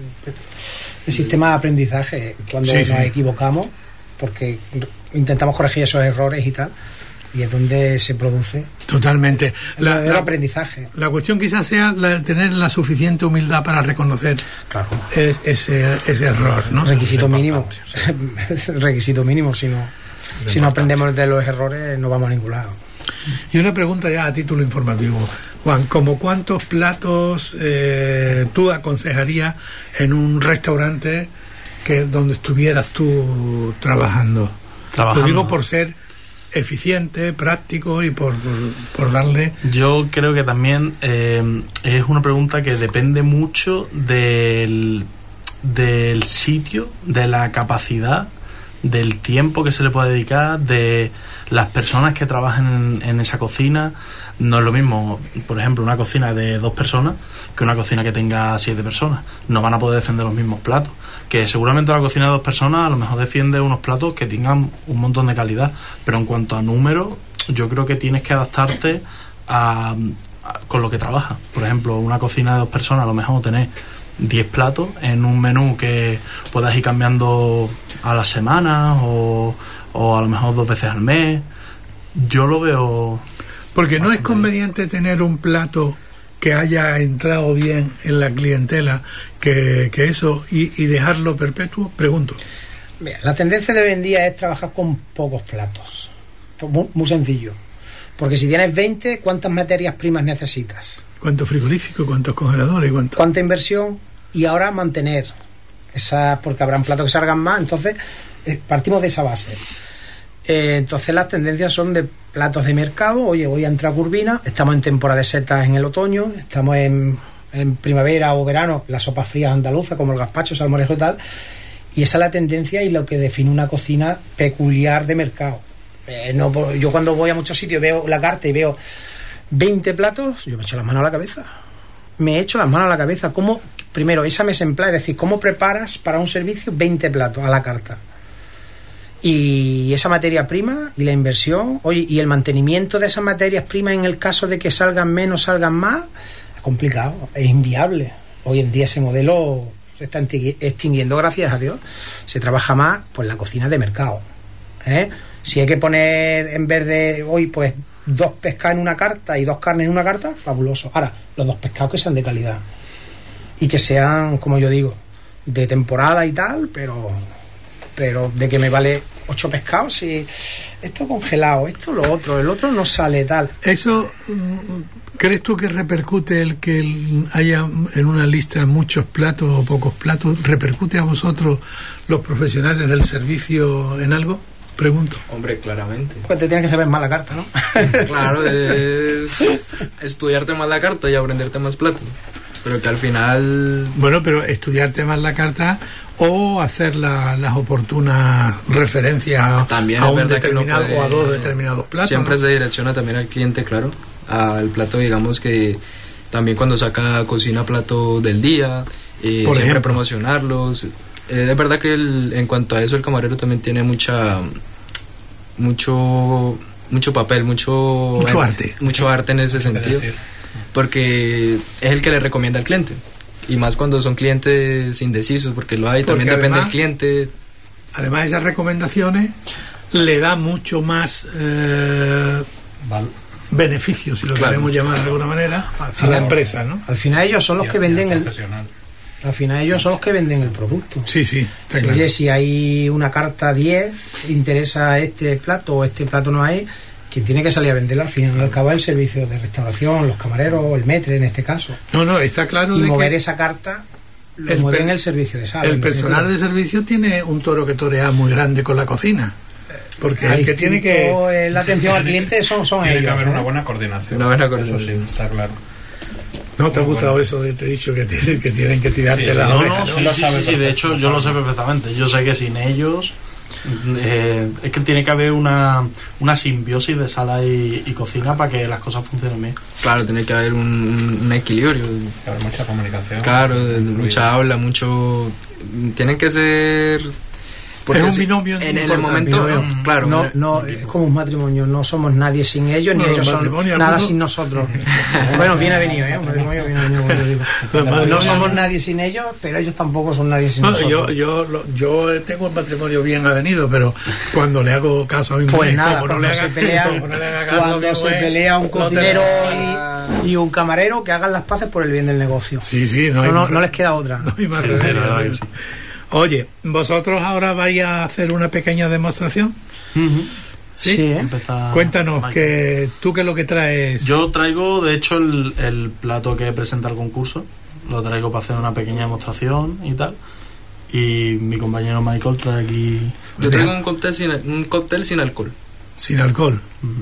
el sistema de aprendizaje, cuando Sí, nos sí. equivocamos, porque intentamos corregir esos errores y tal, y es donde se produce Totalmente. el La, verdadero la- aprendizaje. la cuestión quizás sea la- tener la suficiente humildad para reconocer Claro. es- ese, ese error, ¿no? Requisito Es mínimo. importante, Es el requisito mínimo, si no, si no aprendemos de los errores no vamos a ningún lado. Y una pregunta ya a título informativo. Juan, ¿como cuántos platos eh, tú aconsejarías en un restaurante que donde estuvieras tú trabajando? Trabajando. Lo digo por ser eficiente, práctico y por, por, por darle... Yo creo que también eh, es una pregunta que depende mucho del, del sitio, de la capacidad, del tiempo que se le puede dedicar, de las personas que trabajan en, en esa cocina. No es lo mismo, por ejemplo, una cocina de dos personas que una cocina que tenga siete personas. No van a poder defender los mismos platos. Que seguramente la cocina de dos personas a lo mejor defiende unos platos que tengan un montón de calidad, pero en cuanto a número, yo creo que tienes que adaptarte a, a- con lo que trabajas. Por ejemplo, una cocina de dos personas a lo mejor tenés diez platos en un menú que puedas ir cambiando a las semanas o, o a lo mejor dos veces al mes. Yo lo veo... Porque no es conveniente tener un plato que haya entrado bien en la clientela, que, que eso, y, y dejarlo perpetuo, pregunto. Mira, la tendencia de hoy en día es trabajar con pocos platos. Pues muy, muy sencillo. Porque si tienes veinte, ¿cuántas materias primas necesitas? ¿Cuántos frigoríficos, cuántos congeladores? Cuánto... ¿Cuánta inversión? Y ahora mantener esa, porque habrán platos que salgan más, entonces eh, partimos de esa base. Eh, entonces las tendencias son de platos de mercado. Oye, voy a entrar a Curvina, estamos en temporada de setas en el otoño, estamos en, en primavera o verano, las sopas frías andaluzas como el gazpacho, salmorejo y tal, y esa es la tendencia y lo que define una cocina peculiar de mercado. Eh, no, yo cuando voy a muchos sitios veo la carta y veo veinte platos, yo me echo las manos a la cabeza. Me echo las manos a la cabeza. ¿Cómo, primero, esa mesa en plan, es decir, cómo preparas para un servicio veinte platos a la carta? Y esa materia prima y la inversión, oye, y el mantenimiento de esas materias primas en el caso de que salgan menos, salgan más, es complicado, es inviable. Hoy en día ese modelo se está extinguiendo, gracias a Dios. Se trabaja más, pues, la cocina de mercado. ¿Eh? Si hay que poner en vez de hoy, pues, dos pescados en una carta y dos carnes en una carta, fabuloso. Ahora, los dos pescados que sean de calidad y que sean, como yo digo, de temporada y tal, pero pero de que me vale ocho pescados y esto congelado, esto lo otro, el otro no sale tal. Eso, ¿crees tú que repercute el que haya en una lista muchos platos o pocos platos? ¿Repercute a vosotros, los profesionales del servicio, en algo? Pregunto. Hombre, claramente. Pues te tienes que saber más la carta, ¿no? Claro, es estudiarte más la carta y aprenderte más platos. Pero que al final... Bueno, pero estudiarte más la carta o hacer la, las oportunas referencias también a es un verdad determinado que no puede, o a dos determinados platos. Siempre ¿no? se direcciona también al cliente, claro, al plato, digamos que también cuando saca cocina plato del día, eh, Por siempre ejemplo. promocionarlos. Eh, es verdad que el, en cuanto a eso el camarero también tiene mucha mucho mucho papel, mucho Mucho eh, arte. mucho arte en ese sentido, porque es el que le recomienda al cliente, y más cuando son clientes indecisos, porque lo hay, Porque también depende además, del cliente. Además, esas recomendaciones le da mucho más eh, Val- beneficios, si lo Claro. queremos llamar de alguna manera, a final- la empresa, ¿no? Al final ellos son los y- que y venden el profesional. al final ellos son los que venden el producto. Sí, sí, está Si, claro. oye, si hay una carta diez, interesa este plato o este plato no hay, quien tiene que salir a venderlo al final al cabo es el servicio de restauración, los camareros, el metre en este caso. No, no, está claro Y de mover que esa carta lo el mueven per- el servicio de sala. el en personal de definitiva. servicio tiene un toro que torear muy grande con la cocina. Porque Hay el que tiene que... distinto, eh, la atención al cliente son, son Tiene ellos. que haber ¿eh? una buena coordinación. Una buena Eso coordinación. sí, está claro. ¿No te ha Muy gustado bueno. eso de te he dicho que tienen que, tienen que tirarte Sí, la No, oreja? no, ¿no? sí, Lo sí, sabe sí, sí, de perfecto, hecho lo yo lo sé sabe. perfectamente. Yo sé que sin ellos eh, es que tiene que haber una, una simbiosis de sala y, y cocina para que las cosas funcionen bien. Claro, tiene que haber un, un equilibrio. Tiene que haber mucha comunicación. Claro, muy de- fluida. mucha habla, mucho... Tienen que ser... Es un si- binomio en, en el importante, momento... binomio. Claro, No, eh, no, es como un matrimonio, no somos nadie sin ellos, Bueno, ni ellos los son matrimonios, nada algunos- sin nosotros. Bueno, bien ha venido, ¿eh? Un matrimonio bien ha venido, como yo digo. Los No matrimonios- somos nadie sin ellos, pero ellos tampoco son nadie sin No, nosotros. yo, yo, lo- yo tengo un matrimonio bien avenido, pero cuando le hago caso a mi Pues mujer, nada, como no cuando le se haga, pelea, como no le haga caso a mi cuando se mujer, pelea un no te cocinero la- y, y un camarero, que hagan las paces por el bien del negocio. Sí, sí, no, No, hay no, más- no les queda otra. no hay más Sí, sí, remedio, la verdad ¿no? que sí. Oye, ¿vosotros ahora vais a hacer una pequeña demostración? Sí, ¿eh? Empezar- Cuéntanos, Michael. que tú qué es lo que traes. Yo traigo, de hecho, el, el plato que presenta el concurso. Lo traigo para hacer una pequeña demostración y tal. Y mi compañero Michael trae aquí... yo tengo un cóctel sin, un cóctel sin alcohol. Sin alcohol.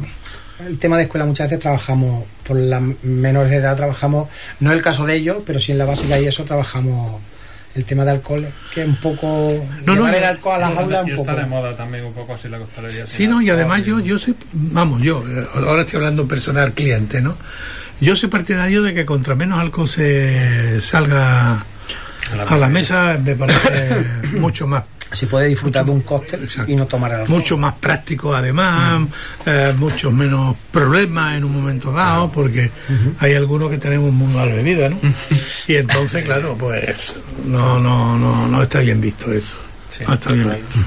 El tema de escuela muchas veces trabajamos, por las menores de edad trabajamos, no es el caso de ellos, pero sí en la básica y eso trabajamos el tema de alcohol, que es un poco... No, no, llevar el yo- alcohol a las aulas Y un está poco... de moda también un poco así la costalería. Sí, no, y además yo, yo soy, vamos, yo, eh, ahora estoy hablando personal cliente, ¿no? Yo soy partidario de que contra menos alcohol se salga a la mesa, me parece mucho más Se puede disfrutar de un cóctel Exacto. y no tomar el alcohol. mucho más práctico además, eh, muchos menos problemas en un momento dado, porque hay algunos que tenemos muy mala bebida, ¿no? Y entonces, claro, pues no, no, no, no está bien visto eso. Sí, no está bien claro. visto.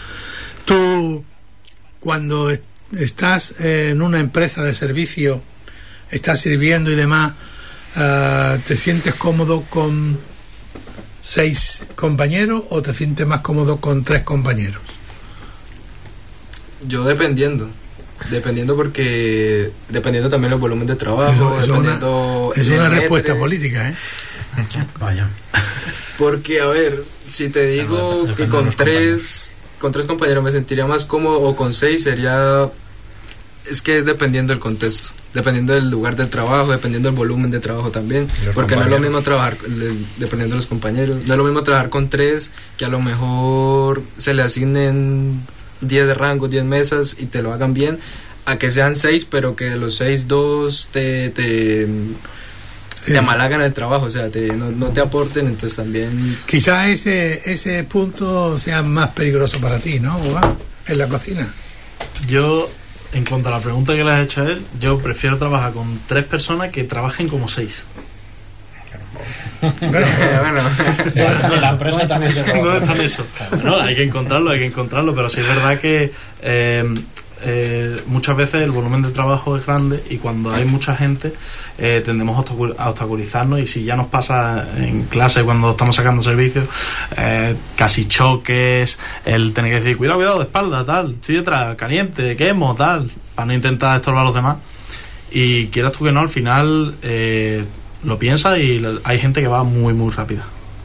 Tú, cuando est- estás en una empresa de servicio, estás sirviendo y demás, eh, ¿te sientes cómodo con seis compañeros o te sientes más cómodo con tres compañeros? Yo dependiendo. Dependiendo porque... Dependiendo también del volumen de trabajo, Eso- eso dependiendo... Es el una metre. respuesta política, ¿eh? Vaya. Porque, a ver, si te digo Depende que de con los tres... Con tres compañeros me sentiría más cómodo, o con seis sería... Es que es dependiendo del contexto, dependiendo del lugar del trabajo, dependiendo del volumen de trabajo también, Y los porque no es lo compañeros. mismo trabajar, le- dependiendo de los compañeros, no es lo mismo trabajar con tres, que a lo mejor se le asignen diez de rango, diez mesas y te lo hagan bien, a que sean seis, pero que de los seis, dos te, te, Sí. te amalagan el trabajo, o sea, te, no, no te aporten, entonces también... Quizás ese, ese punto sea más peligroso para ti, ¿no, Boba? En la cocina. Yo, en cuanto a la pregunta que le has hecho a él, yo prefiero trabajar con tres personas que trabajen como seis. bueno, La empresa también se ¿Dónde están eso? No, hay que encontrarlo, hay que encontrarlo, pero sí es verdad que eh, eh, muchas veces el volumen de trabajo es grande y cuando hay mucha gente eh, tendemos a obstacul- a obstaculizarnos, y si ya nos pasa en clase cuando estamos sacando servicios, eh, casi choques, el tener que decir cuidado, cuidado, de espalda, tal, estoy detrás, caliente, quemo, tal, para no intentar estorbar a los demás. Y quieras tú que no, al final eh, lo piensas y hay gente que va muy muy rápida.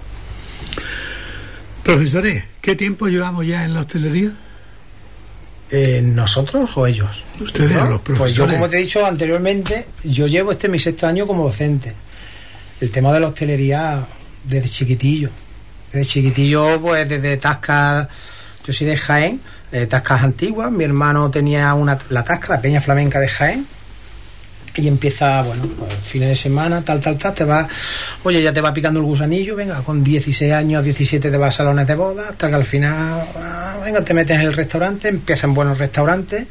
Profesores, ¿qué tiempo llevamos ya en la hostelería? Eh, ¿Nosotros o ellos? Ustedes, ¿No? los Pues profesores. yo, como te he dicho anteriormente, yo llevo este mi sexto año como docente. El tema de la hostelería desde chiquitillo. Desde chiquitillo, pues desde tascas, yo soy de Jaén, de tascas antiguas. Mi hermano tenía una, la tasca, la Peña Flamenca de Jaén. Y empieza, bueno, pues, fines de semana, tal, tal, tal, te va, oye, ya te va picando el gusanillo, venga, con dieciséis años, diecisiete te vas a salones de boda, hasta que al final, ah, venga, te metes en el restaurante, empiezas en buenos restaurantes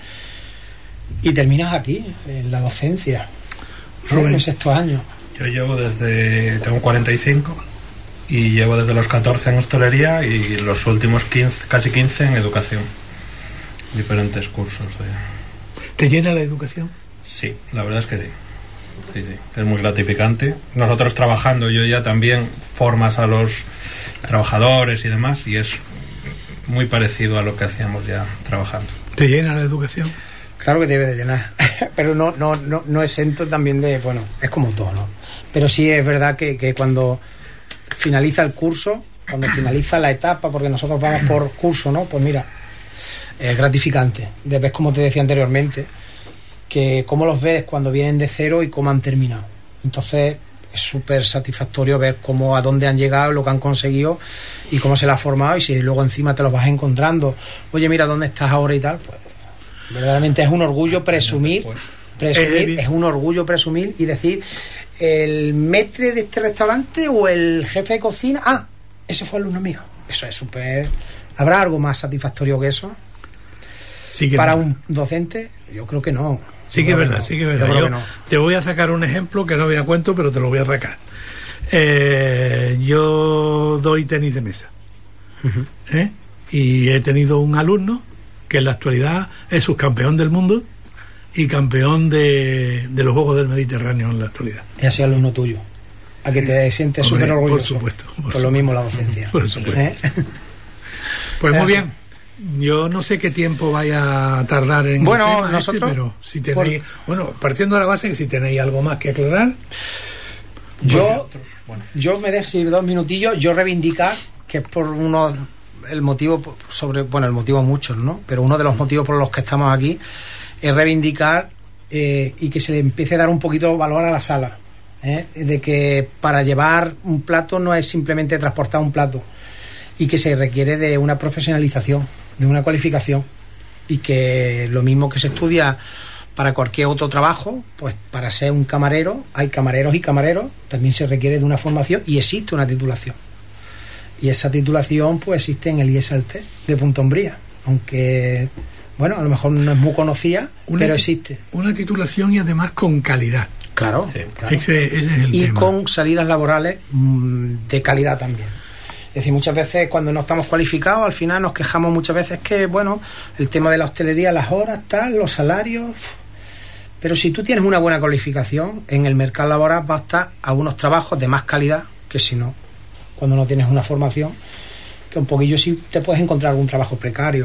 y terminas aquí, en la docencia, Rubén. en el sexto año. Yo llevo desde... Tengo cuarenta y cinco y llevo desde los catorce en hostelería y los últimos quince, casi quince en educación. Diferentes cursos de... ¿Te llena la educación? Sí, la verdad es que sí. Sí, sí. Es muy gratificante. Nosotros trabajando, yo ya también formas a los trabajadores y demás, y es muy parecido a lo que hacíamos ya trabajando. ¿Te llena la educación? Claro que debe de llenar, pero no, no, no, no exento también de, bueno, es como todo, ¿no? Pero sí es verdad que, que cuando finaliza el curso, cuando finaliza la etapa, porque nosotros vamos por curso, ¿no? Pues mira, es gratificante. De ves, como te decía anteriormente, que cómo los ves cuando vienen de cero y cómo han terminado. Entonces es súper satisfactorio ver cómo, a dónde han llegado, lo que han conseguido y cómo se les ha formado, y si luego encima te los vas encontrando, oye, mira dónde estás ahora y tal, pues verdaderamente es un orgullo presumir, presumir es un orgullo presumir y decir, el maître de este restaurante o el jefe de cocina, ah, ese fue alumno mío. Eso es súper... ¿Habrá algo más satisfactorio que eso? Sí que Para no. un docente, yo creo que no. Sí Yo que es creo verdad, no. sí que es Yo verdad. creo Yo que no. te voy a sacar un ejemplo que no voy a cuento, pero te lo voy a sacar. Eh, yo doy tenis de mesa. Ujú. ¿eh? Y he tenido un alumno que en la actualidad es subcampeón del mundo y campeón de, de los Juegos del Mediterráneo en la actualidad. Y así alumno tuyo. A que te sientes Hombre, súper orgulloso. por supuesto, por Por, supuesto. lo mismo la docencia. Por supuesto. ¿Eh? Pues muy Eso. bien. Yo no sé qué tiempo vaya a tardar en Bueno, el tema nosotros, este, pero si tenéis, bueno, partiendo de la base que si tenéis algo más que aclarar, Yo, yo me dejo si dos minutillos, yo reivindicar que es por uno el motivo sobre, bueno, el motivo muchos, ¿no? Pero uno de los motivos por los que estamos aquí es reivindicar eh, y que se le empiece a dar un poquito de valor a la sala, ¿eh? De que para llevar un plato no es simplemente transportar un plato, y que se requiere de una profesionalización, de una cualificación, y que lo mismo que se estudia para cualquier otro trabajo, pues para ser un camarero hay camareros y camareros, también se requiere de una formación y existe una titulación, y esa titulación pues existe en el I E S A L T de Punta Umbría, aunque bueno, a lo mejor no es muy conocida, una pero ti- existe. una titulación y además con calidad. Claro, Sí. claro. Ese, ese es el Y tema. con salidas laborales mmm, de calidad también. Es decir, muchas veces cuando no estamos cualificados, al final nos quejamos muchas veces que, bueno, el tema de la hostelería, las horas, tal, los salarios. uf. Pero si tú tienes una buena cualificación, en el mercado laboral vas a estar a unos trabajos de más calidad que si no, cuando no tienes una formación, que un poquillo sí te puedes encontrar algún trabajo precario.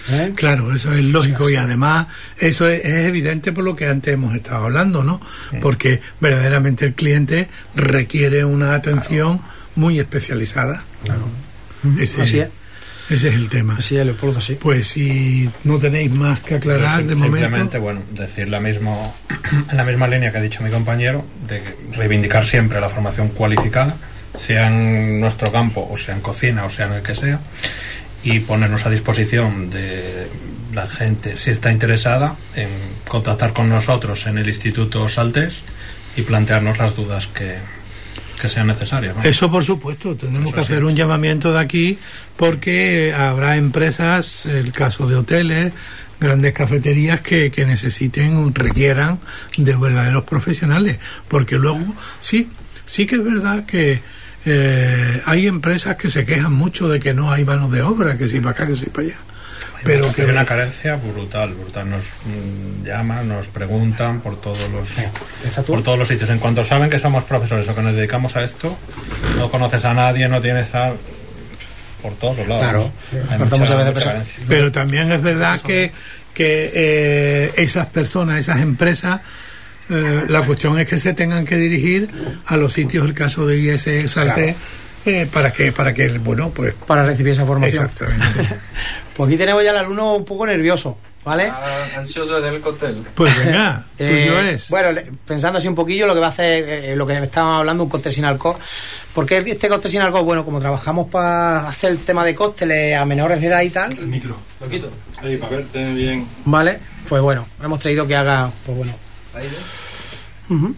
¿Eh? Claro, eso es lógico Sí, y sí. además eso es, es evidente por lo que antes hemos estado hablando, ¿no? Sí. Porque verdaderamente el cliente requiere una atención muy especializada. Claro. Ese, Así es. Ese es el tema. Así es, Leopoldo, sí. Pues si no tenéis más que aclarar Sim- de simplemente, momento. bueno, decir la mismo, en la misma línea que ha dicho mi compañero, de reivindicar siempre la formación cualificada, sea en nuestro campo, o sea en cocina, o sea en el que sea, y ponernos a disposición de la gente, si está interesada, en contactar con nosotros en el Instituto Saltés y plantearnos las dudas que, que sean necesarias, ¿no? Eso por supuesto, tenemos Eso que hacer sí. un llamamiento de aquí porque habrá empresas, el caso de hoteles, grandes cafeterías que, que necesiten, requieran de verdaderos profesionales, porque luego sí, sí que es verdad que eh, hay empresas que se quejan mucho de que no hay mano de obra, que si para acá, que si para allá. Pero que hay una carencia brutal, brutal. Nos mm, llaman, nos preguntan por todos los por todos los sitios. En cuanto saben que somos profesores o que nos dedicamos a esto, no conoces a nadie, no tienes a por todos los lados. Claro. Hay Aparte mucha, muchas veces mucha pasa- carencia. Pero también es verdad que, que eh, esas personas, esas empresas, eh, la cuestión es que se tengan que dirigir a los sitios, el caso de I S Salté, eh, para que, para que, bueno, pues... Para recibir esa formación. Exactamente. Pues aquí tenemos ya al alumno un poco nervioso, ¿vale? Ah, ansioso de tener el cóctel. Pues venga, Eh, tuyo es. Bueno, le- pensando así un poquillo, lo que va a hacer, eh, lo que estábamos hablando, un cóctel sin alcohol. ¿Por qué este cóctel sin alcohol? Bueno, como trabajamos para hacer el tema de cócteles a menores de edad y tal, El micro. ¿Lo quito? Ahí, para verte bien. ¿vale? Pues bueno, hemos traído que haga, pues bueno. Ahí, ¿eh? Ujú.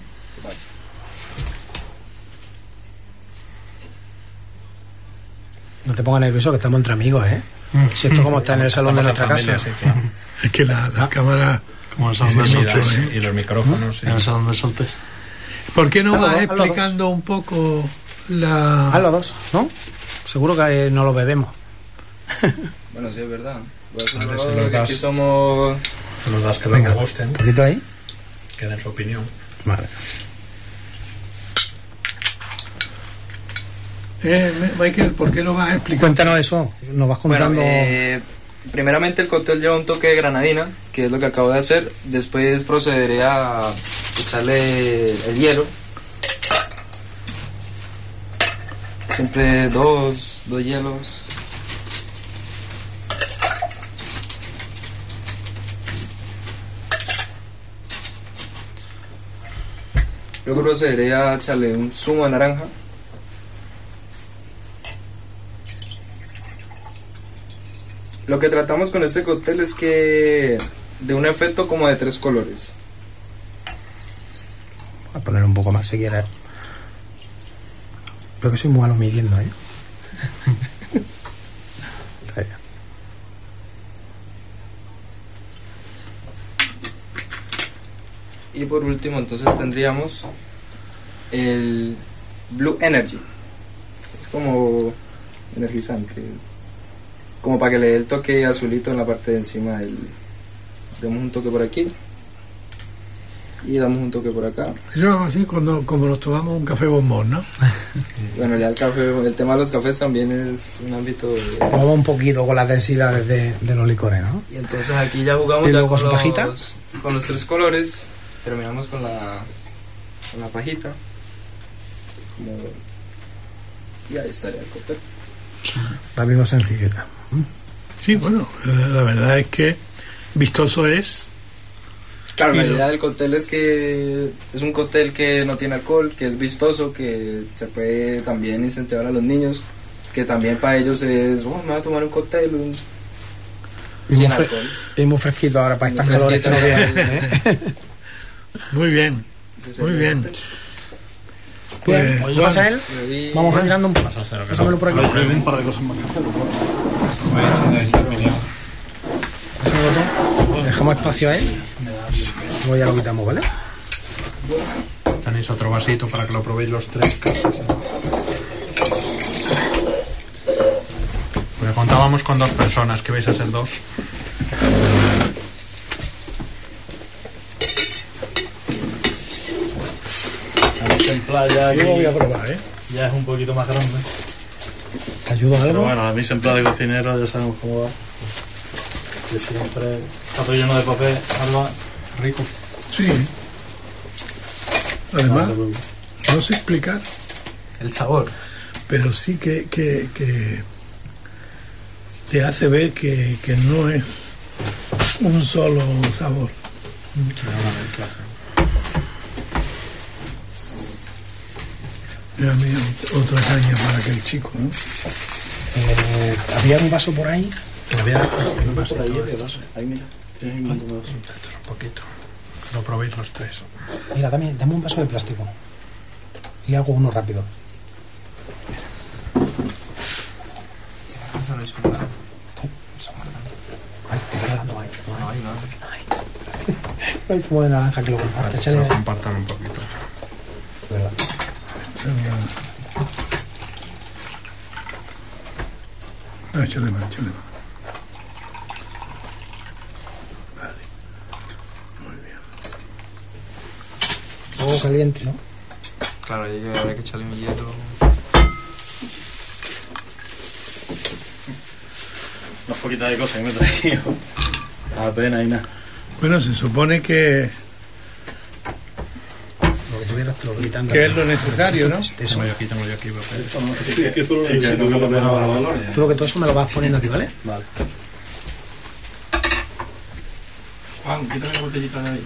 No te pongas nervioso, que estamos entre amigos, ¿eh? Si esto como está en el salón de Estamos en nuestra familia, casa. sí, claro. Es que la, la cámara... Como el salón de Sí, soltes. mucho, ¿eh? Y los micrófonos, sí. En el salón de soltes. ¿Por qué no Hazlo vas dos, hazlo dos. explicando un poco la... Haz los dos, ¿no? Seguro que eh, no lo bebemos. Bueno, sí, es verdad. Voy a A hacerlo ver si ahora, los que aquí das. somos... Los das que Venga. les gusten, Un poquito ahí. que den su opinión. Vale. Eh, Michael, ¿por qué no vas a explicar? Cuéntanos eso, nos vas contando. Bueno, eh, primeramente el cóctel lleva un toque de granadina, que es lo que acabo de hacer. Después procederé a echarle el hielo. Siempre dos, dos hielos. Luego procederé a echarle un zumo de naranja. Lo que tratamos con este cóctel es que de un efecto como de tres colores. Voy a poner un poco más si quieres. Creo que soy muy malo midiendo, ¿eh? Está bien. Y por último entonces tendríamos el Blue Energy. Es como energizante. Como para que le dé el toque azulito en la parte de encima del... Damos un toque por aquí. Y damos un toque por acá. Eso es así cuando, como nos tomamos un café bombón, ¿no? Bueno, ya el café, el tema de los cafés también es un ámbito de... Vamos un poquito con las densidades de, de los licores, ¿no? Y entonces aquí ya jugamos ¿Y ya luego con su pajita? los, con los tres colores. Terminamos con la, con la pajita. Como... Y ahí estaría el cóctel. Rápido, sencillo y tal. Sí, bueno, eh, la verdad es que vistoso es. Claro, la Y lo- idea del cóctel es que es un cóctel que no tiene alcohol, que es vistoso, que se puede también incentivar a los niños, que también para ellos es, oh, me voy a tomar un cóctel un... Y sin muy, fre- alcohol. y muy fresquito ahora para Muy estas calores que nos fresquito, vienen, ¿eh? Muy bien, Ese sería muy el bien. cóctel. Bien, Pues, ¿qué pasa él? Y ahí- Vamos a mirando un poco. Pasa a ser lo que Pásamelo por aquí. Hay un par de cosas más que hacer. Pásame el botón. Dejamos espacio a él. Luego ya lo quitamos, ¿vale? Tenéis otro vasito para que lo probéis los tres. Porque contábamos con dos personas, que vais a ser dos. Estamos en playa Yo lo voy a aquí. probar, ¿eh? Ya es un poquito más grande. ¿Te ayuda Pero algo? bueno, a mí en plan de cocinero ya sabemos cómo va. Que siempre está todo lleno de papel, Alba, rico. Sí. Además, no sé explicar, El sabor. pero sí que, que, que te hace ver que, que no es un solo sabor. Mira, mira, otra caña para aquel chico, ¿no? Eh, ¿Había un vaso por ahí? Había Un vaso por ahí, ¿qué vaso? Ahí mira, tienes un montón de vasos. Esto es un poquito. Lo probéis los tres. Mira, dame, dame un vaso de plástico. Y hago uno rápido. Ay, te está dando ahí. No, ahí no. Hay zumo de naranja que lo comparte. Échale de... Compartan un poquito. ¿Verdad? No, échale más, échale más. Vale. Muy bien. Todo caliente, ¿no? Claro, ahí habrá que echarle mi hielo. Unas poquitas de cosas que me he traído. A pena y nada. Bueno, se supone que, Lo que tuvieras te lo gritando. que es lo necesario, ¿no? Eso. Tengo yo aquí, tengo yo aquí papel. Sí, es que esto lo único que no me lo pegaba la valor. Tú lo que todo eso me lo vas poniendo aquí, ¿vale? Vale. Juan, quítame la botellita de ahí.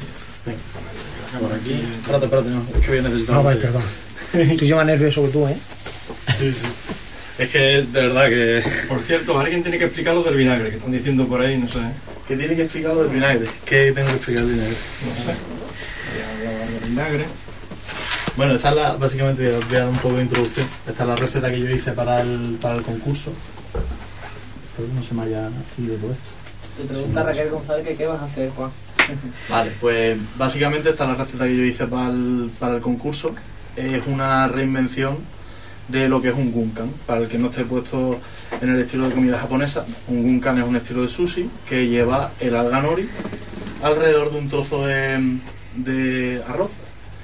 Por aquí. Espérate, espérate, no. Es que voy a necesitar. No, una vale, botella. perdón. Tú llevas nervioso que tú, ¿eh? Sí, sí. Es que de verdad que. Por cierto, alguien tiene que explicar lo del vinagre, que están diciendo por ahí, no sé. ¿Qué tiene que explicar lo del vinagre? ¿Qué tengo que explicar del vinagre? No sé. Voy a hablar del vinagre. Bueno, esta es la, básicamente voy a, voy a dar un poco de introducción. Esta es la receta que yo hice para el, para el concurso. Espero que no se me haya ido todo esto. Te pregunta Raquel González que qué vas a hacer, Juan. Vale, pues básicamente esta es la receta que yo hice para el, para el concurso. Es una reinvención de lo que es un gunkan. Para el que no esté puesto en el estilo de comida japonesa, un gunkan es un estilo de sushi que lleva el alga nori alrededor de un trozo de, de arroz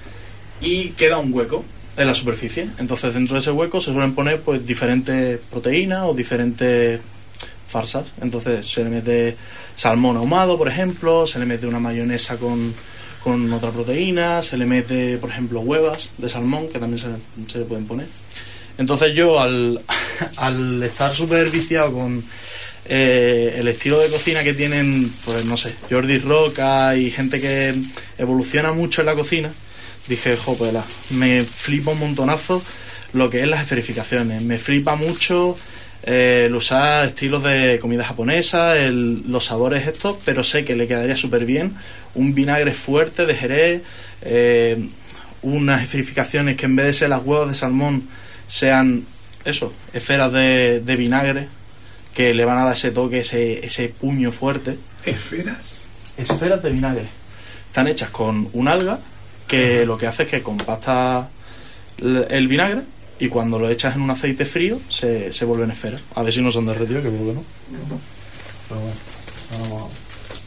y queda un hueco en la superficie. Entonces dentro de ese hueco se suelen poner pues diferentes proteínas o diferentes farsas. Entonces se le mete salmón ahumado, por ejemplo, se le mete una mayonesa con, con otra proteína, se le mete, por ejemplo, huevas de salmón que también se, se le pueden poner. Entonces yo al, al estar súper viciado con eh, el estilo de cocina que tienen, pues no sé, Jordi Roca y gente que evoluciona mucho en la cocina, dije, jopela, me flipa un montonazo lo que es las esferificaciones, me flipa mucho eh, el usar estilos de comida japonesa, el, los sabores estos, pero sé que le quedaría súper bien un vinagre fuerte de Jerez, eh, unas esferificaciones que en vez de ser las huevas de salmón sean, eso, esferas de, de vinagre que le van a dar ese toque, ese, ese puño fuerte. ¿Esferas? Esferas de vinagre. Están hechas con un alga que lo que hace es que compacta el vinagre y cuando lo echas en un aceite frío se, se vuelven esferas. A ver si no se han derretido, que creo que no. Pero bueno, vamos a ver.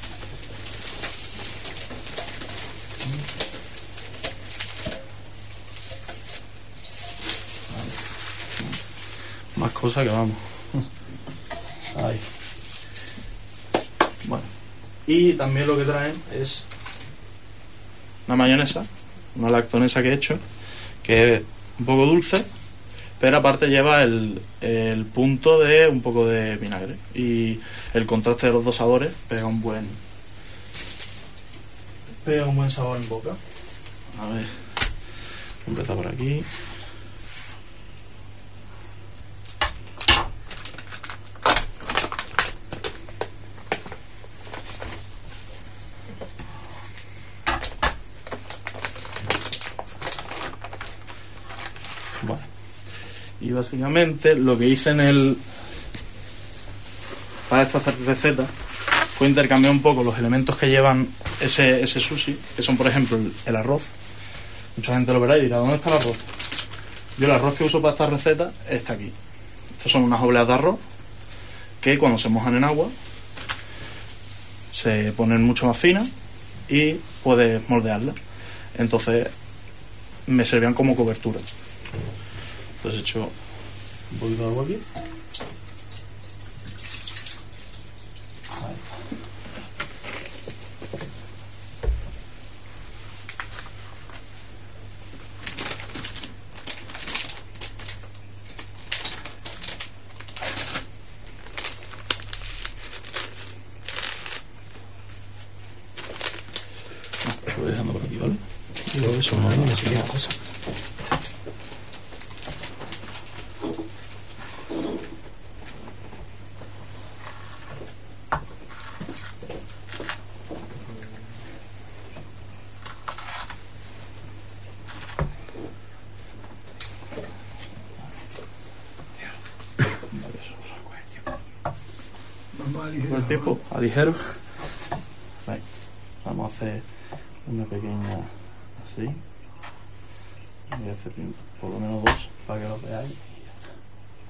Más cosas que vamos. Ahí. Bueno. Y también lo que traen es una mayonesa, una lactonesa que he hecho, que es un poco dulce, pero aparte lleva el, el punto de un poco de vinagre. Y el contraste de los dos sabores pega un buen pega un buen sabor en boca. A ver, empezar por aquí. Bueno, y básicamente lo que hice en el para esta receta fue intercambiar un poco los elementos que llevan ese, ese sushi, que son por ejemplo el, el arroz. Mucha gente lo verá y dirá, ¿dónde está el arroz? Yo el arroz que uso para esta receta está aquí. Estas son unas obleas de arroz que cuando se mojan en agua se ponen mucho más finas y puedes moldearlas. Entonces me servían como cobertura. Entonces he hecho un poquito de agua aquí. Ahí. Lo voy dejando por aquí, ¿vale? Y luego eso no, no me sigue la cosa. Con el tiempo, a ligero. Ahí. Vamos a hacer una pequeña así. Voy a hacer por lo menos dos para que lo veáis. Y ya está.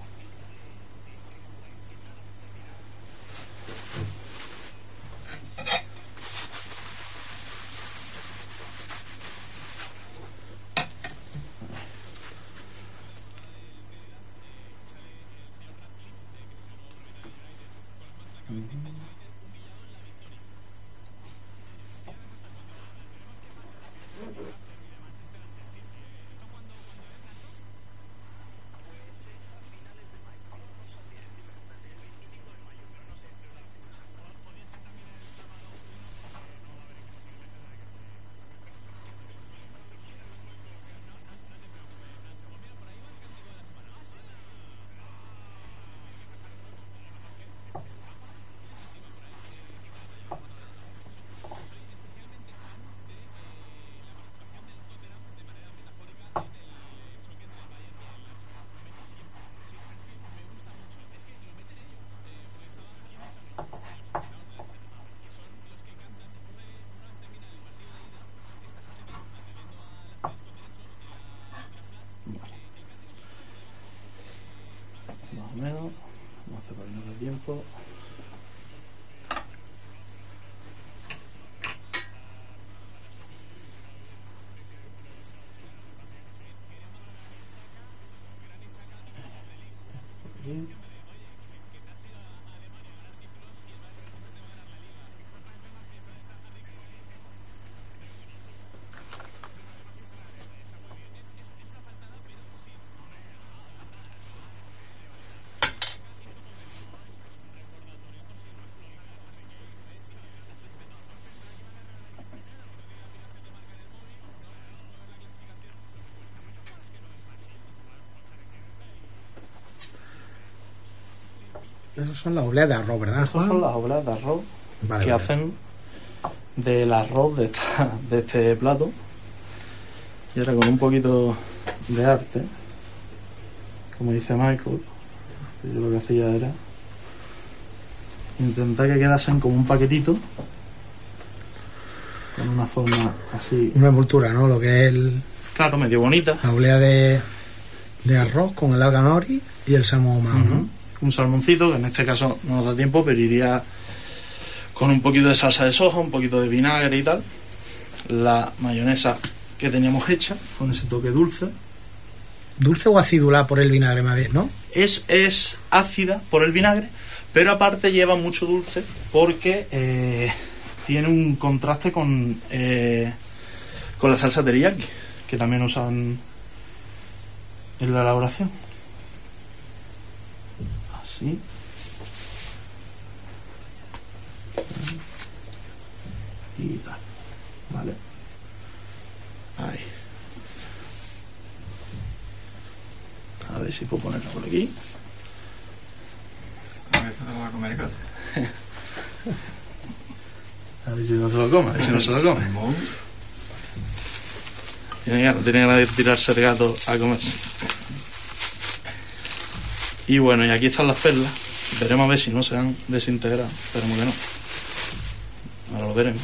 Más o menos, vamos a hacer por menos de tiempo. Esas son las obleas de arroz, ¿verdad, Esas Juan? son las obleas de arroz Vale, que vale. hacen del arroz de, esta, de este plato. Y ahora con un poquito de arte, como dice Michael, yo lo que hacía era intentar que quedasen como un paquetito con una forma así, Una envoltura, ¿no? Lo que es el, claro, medio bonita. la oblea de, de arroz con el alga nori y el salmón ahumado, ¿no? Ujú. Un salmoncito, que en este caso no nos da tiempo, pero iría con un poquito de salsa de soja, un poquito de vinagre y tal. La mayonesa que teníamos hecha, con ese toque dulce. Dulce o acidulá por el vinagre, más bien, ¿no? Es, es ácida por el vinagre, pero aparte lleva mucho dulce porque eh, tiene un contraste con, eh, con la salsa teriyaki, que también usan en la elaboración. Así. Y tal. Vale. Ahí. A ver si puedo ponerla por aquí. A veces tengo que comer en casa. A ver si no se lo come, a ver si no se lo come. Salmón. Tiene ganas, tiene ganas de tirarse el gato a comerse. Y bueno, y aquí están las perlas. Veremos a ver si no se han desintegrado. Esperemos que no. Ahora lo veremos.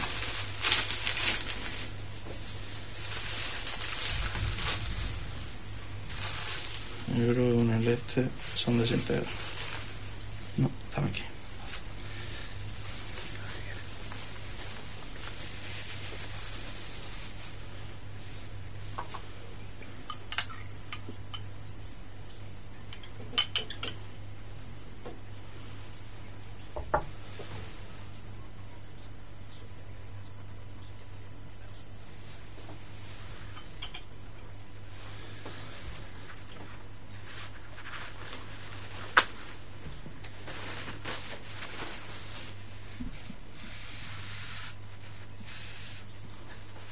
Yo creo que con el este son desintegrados. No, están aquí.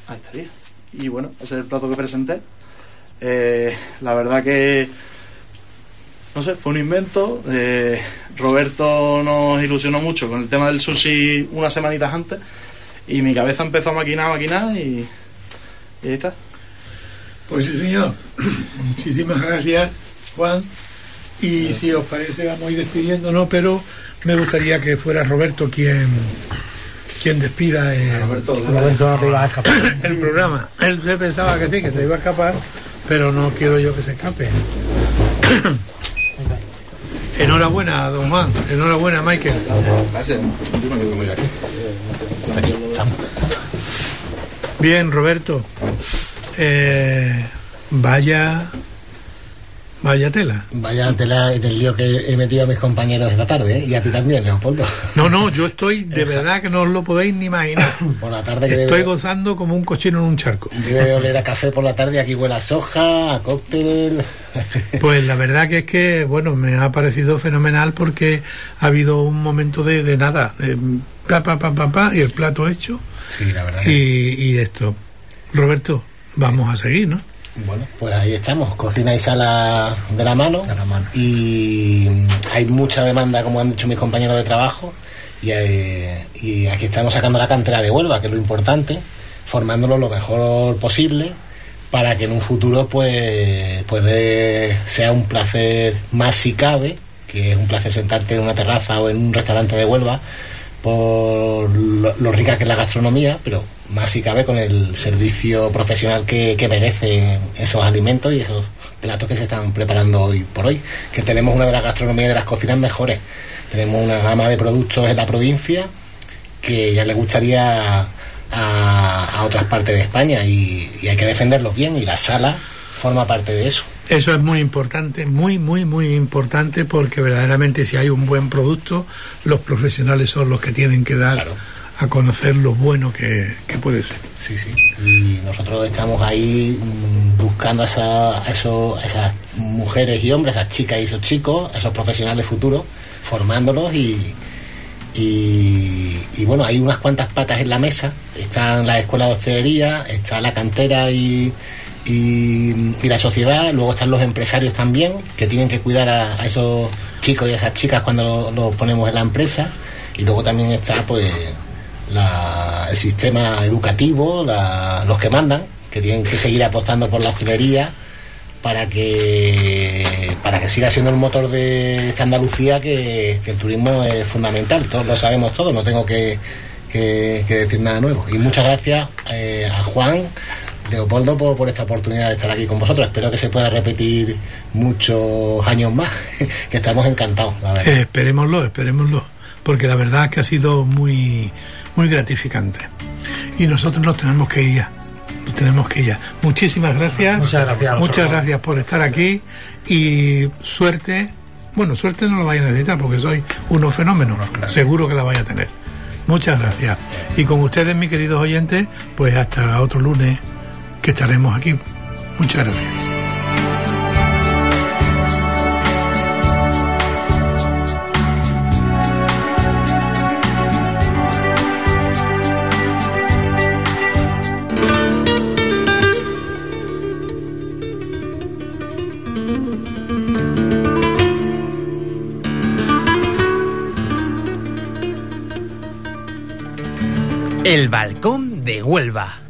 Ahí estaría. Y bueno, ese es el plato que presenté. Eh, la verdad que, no sé, fue un invento. Eh, Roberto nos ilusionó mucho con el tema del sushi unas semanitas antes y mi cabeza empezó a maquinar, a maquinar y, y ahí está. Pues sí, señor. Muchísimas gracias, Juan. Y si os parece, vamos a ir despidiéndonos, pero me gustaría que fuera Roberto quien quien despida el, Roberto, Roberto no te ibas a escapar. el programa. Él se pensaba que sí, que se iba a escapar, pero no quiero yo que se escape. Enhorabuena, don Juan. Enhorabuena, Michael. Gracias. Bien, Roberto. Eh, vaya... Vaya tela. Vaya tela en el lío que he metido a mis compañeros esta tarde, ¿eh? Y a ti también, Leopoldo. No, no, yo estoy, de verdad que no os lo podéis ni imaginar. Por la tarde que estoy debe, gozando como un cochino en un charco. Debe de oler a café por la tarde, aquí huele a soja, a cóctel. Pues la verdad que es que, bueno, me ha parecido fenomenal porque ha habido un momento de, de nada, de pa, pa, pa, pa, pa, y el plato hecho. Sí, la verdad. Y, y esto. Roberto, vamos a seguir, ¿no? Bueno, pues ahí estamos, cocina y sala de la mano, de la mano. Y hay mucha demanda, como han dicho mis compañeros de trabajo, y, eh, y aquí estamos sacando la cantera de Huelva, que es lo importante, formándolo lo mejor posible para que en un futuro pues, pues de, sea un placer más si cabe, que es un placer sentarte en una terraza o en un restaurante de Huelva por lo, lo rica que es la gastronomía, pero más si cabe con el servicio profesional que, que merecen esos alimentos y esos platos que se están preparando hoy por hoy, que tenemos una de las gastronomías de las cocinas mejores. Tenemos una gama de productos en la provincia que ya le gustaría a, a otras partes de España y, y hay que defenderlos bien, y la sala forma parte de eso. Eso es muy importante, muy, muy, muy importante, porque verdaderamente si hay un buen producto, los profesionales son los que tienen que dar, claro, a conocer lo bueno que, que puede ser. Sí, sí. Y nosotros estamos ahí buscando a, esa, a, esos, a esas mujeres y hombres, a esas chicas y esos chicos, a esos profesionales futuros, formándolos y, y, y bueno, hay unas cuantas patas en la mesa. Están las escuelas de hostelería, está la cantera y... Y, y la sociedad, luego están los empresarios también, que tienen que cuidar a, a esos chicos y a esas chicas cuando los lo ponemos en la empresa, y luego también está pues la, el sistema educativo, la, los que mandan, que tienen que seguir apostando por la hostelería para que para que siga siendo el motor de esta Andalucía, que, que el turismo es fundamental, todos lo sabemos todos, no tengo que, que, que decir nada nuevo. Y muchas gracias eh, a Juan, Leopoldo, por, por esta oportunidad de estar aquí con vosotros. Espero que se pueda repetir muchos años más, que estamos encantados, la verdad. Eh, esperémoslo, esperémoslo, porque la verdad es que ha sido muy, muy gratificante. Y nosotros nos tenemos que ir ya, nos tenemos que ir ya. Muchísimas gracias. Muchas gracias. Muchas gracias por estar aquí y suerte. Bueno, suerte no lo vais a necesitar porque sois unos fenómenos, claro. Seguro que la vais a tener. Muchas gracias. Y con ustedes, mis queridos oyentes, pues hasta otro lunes que estaremos aquí. Muchas gracias. El balcón de Huelva.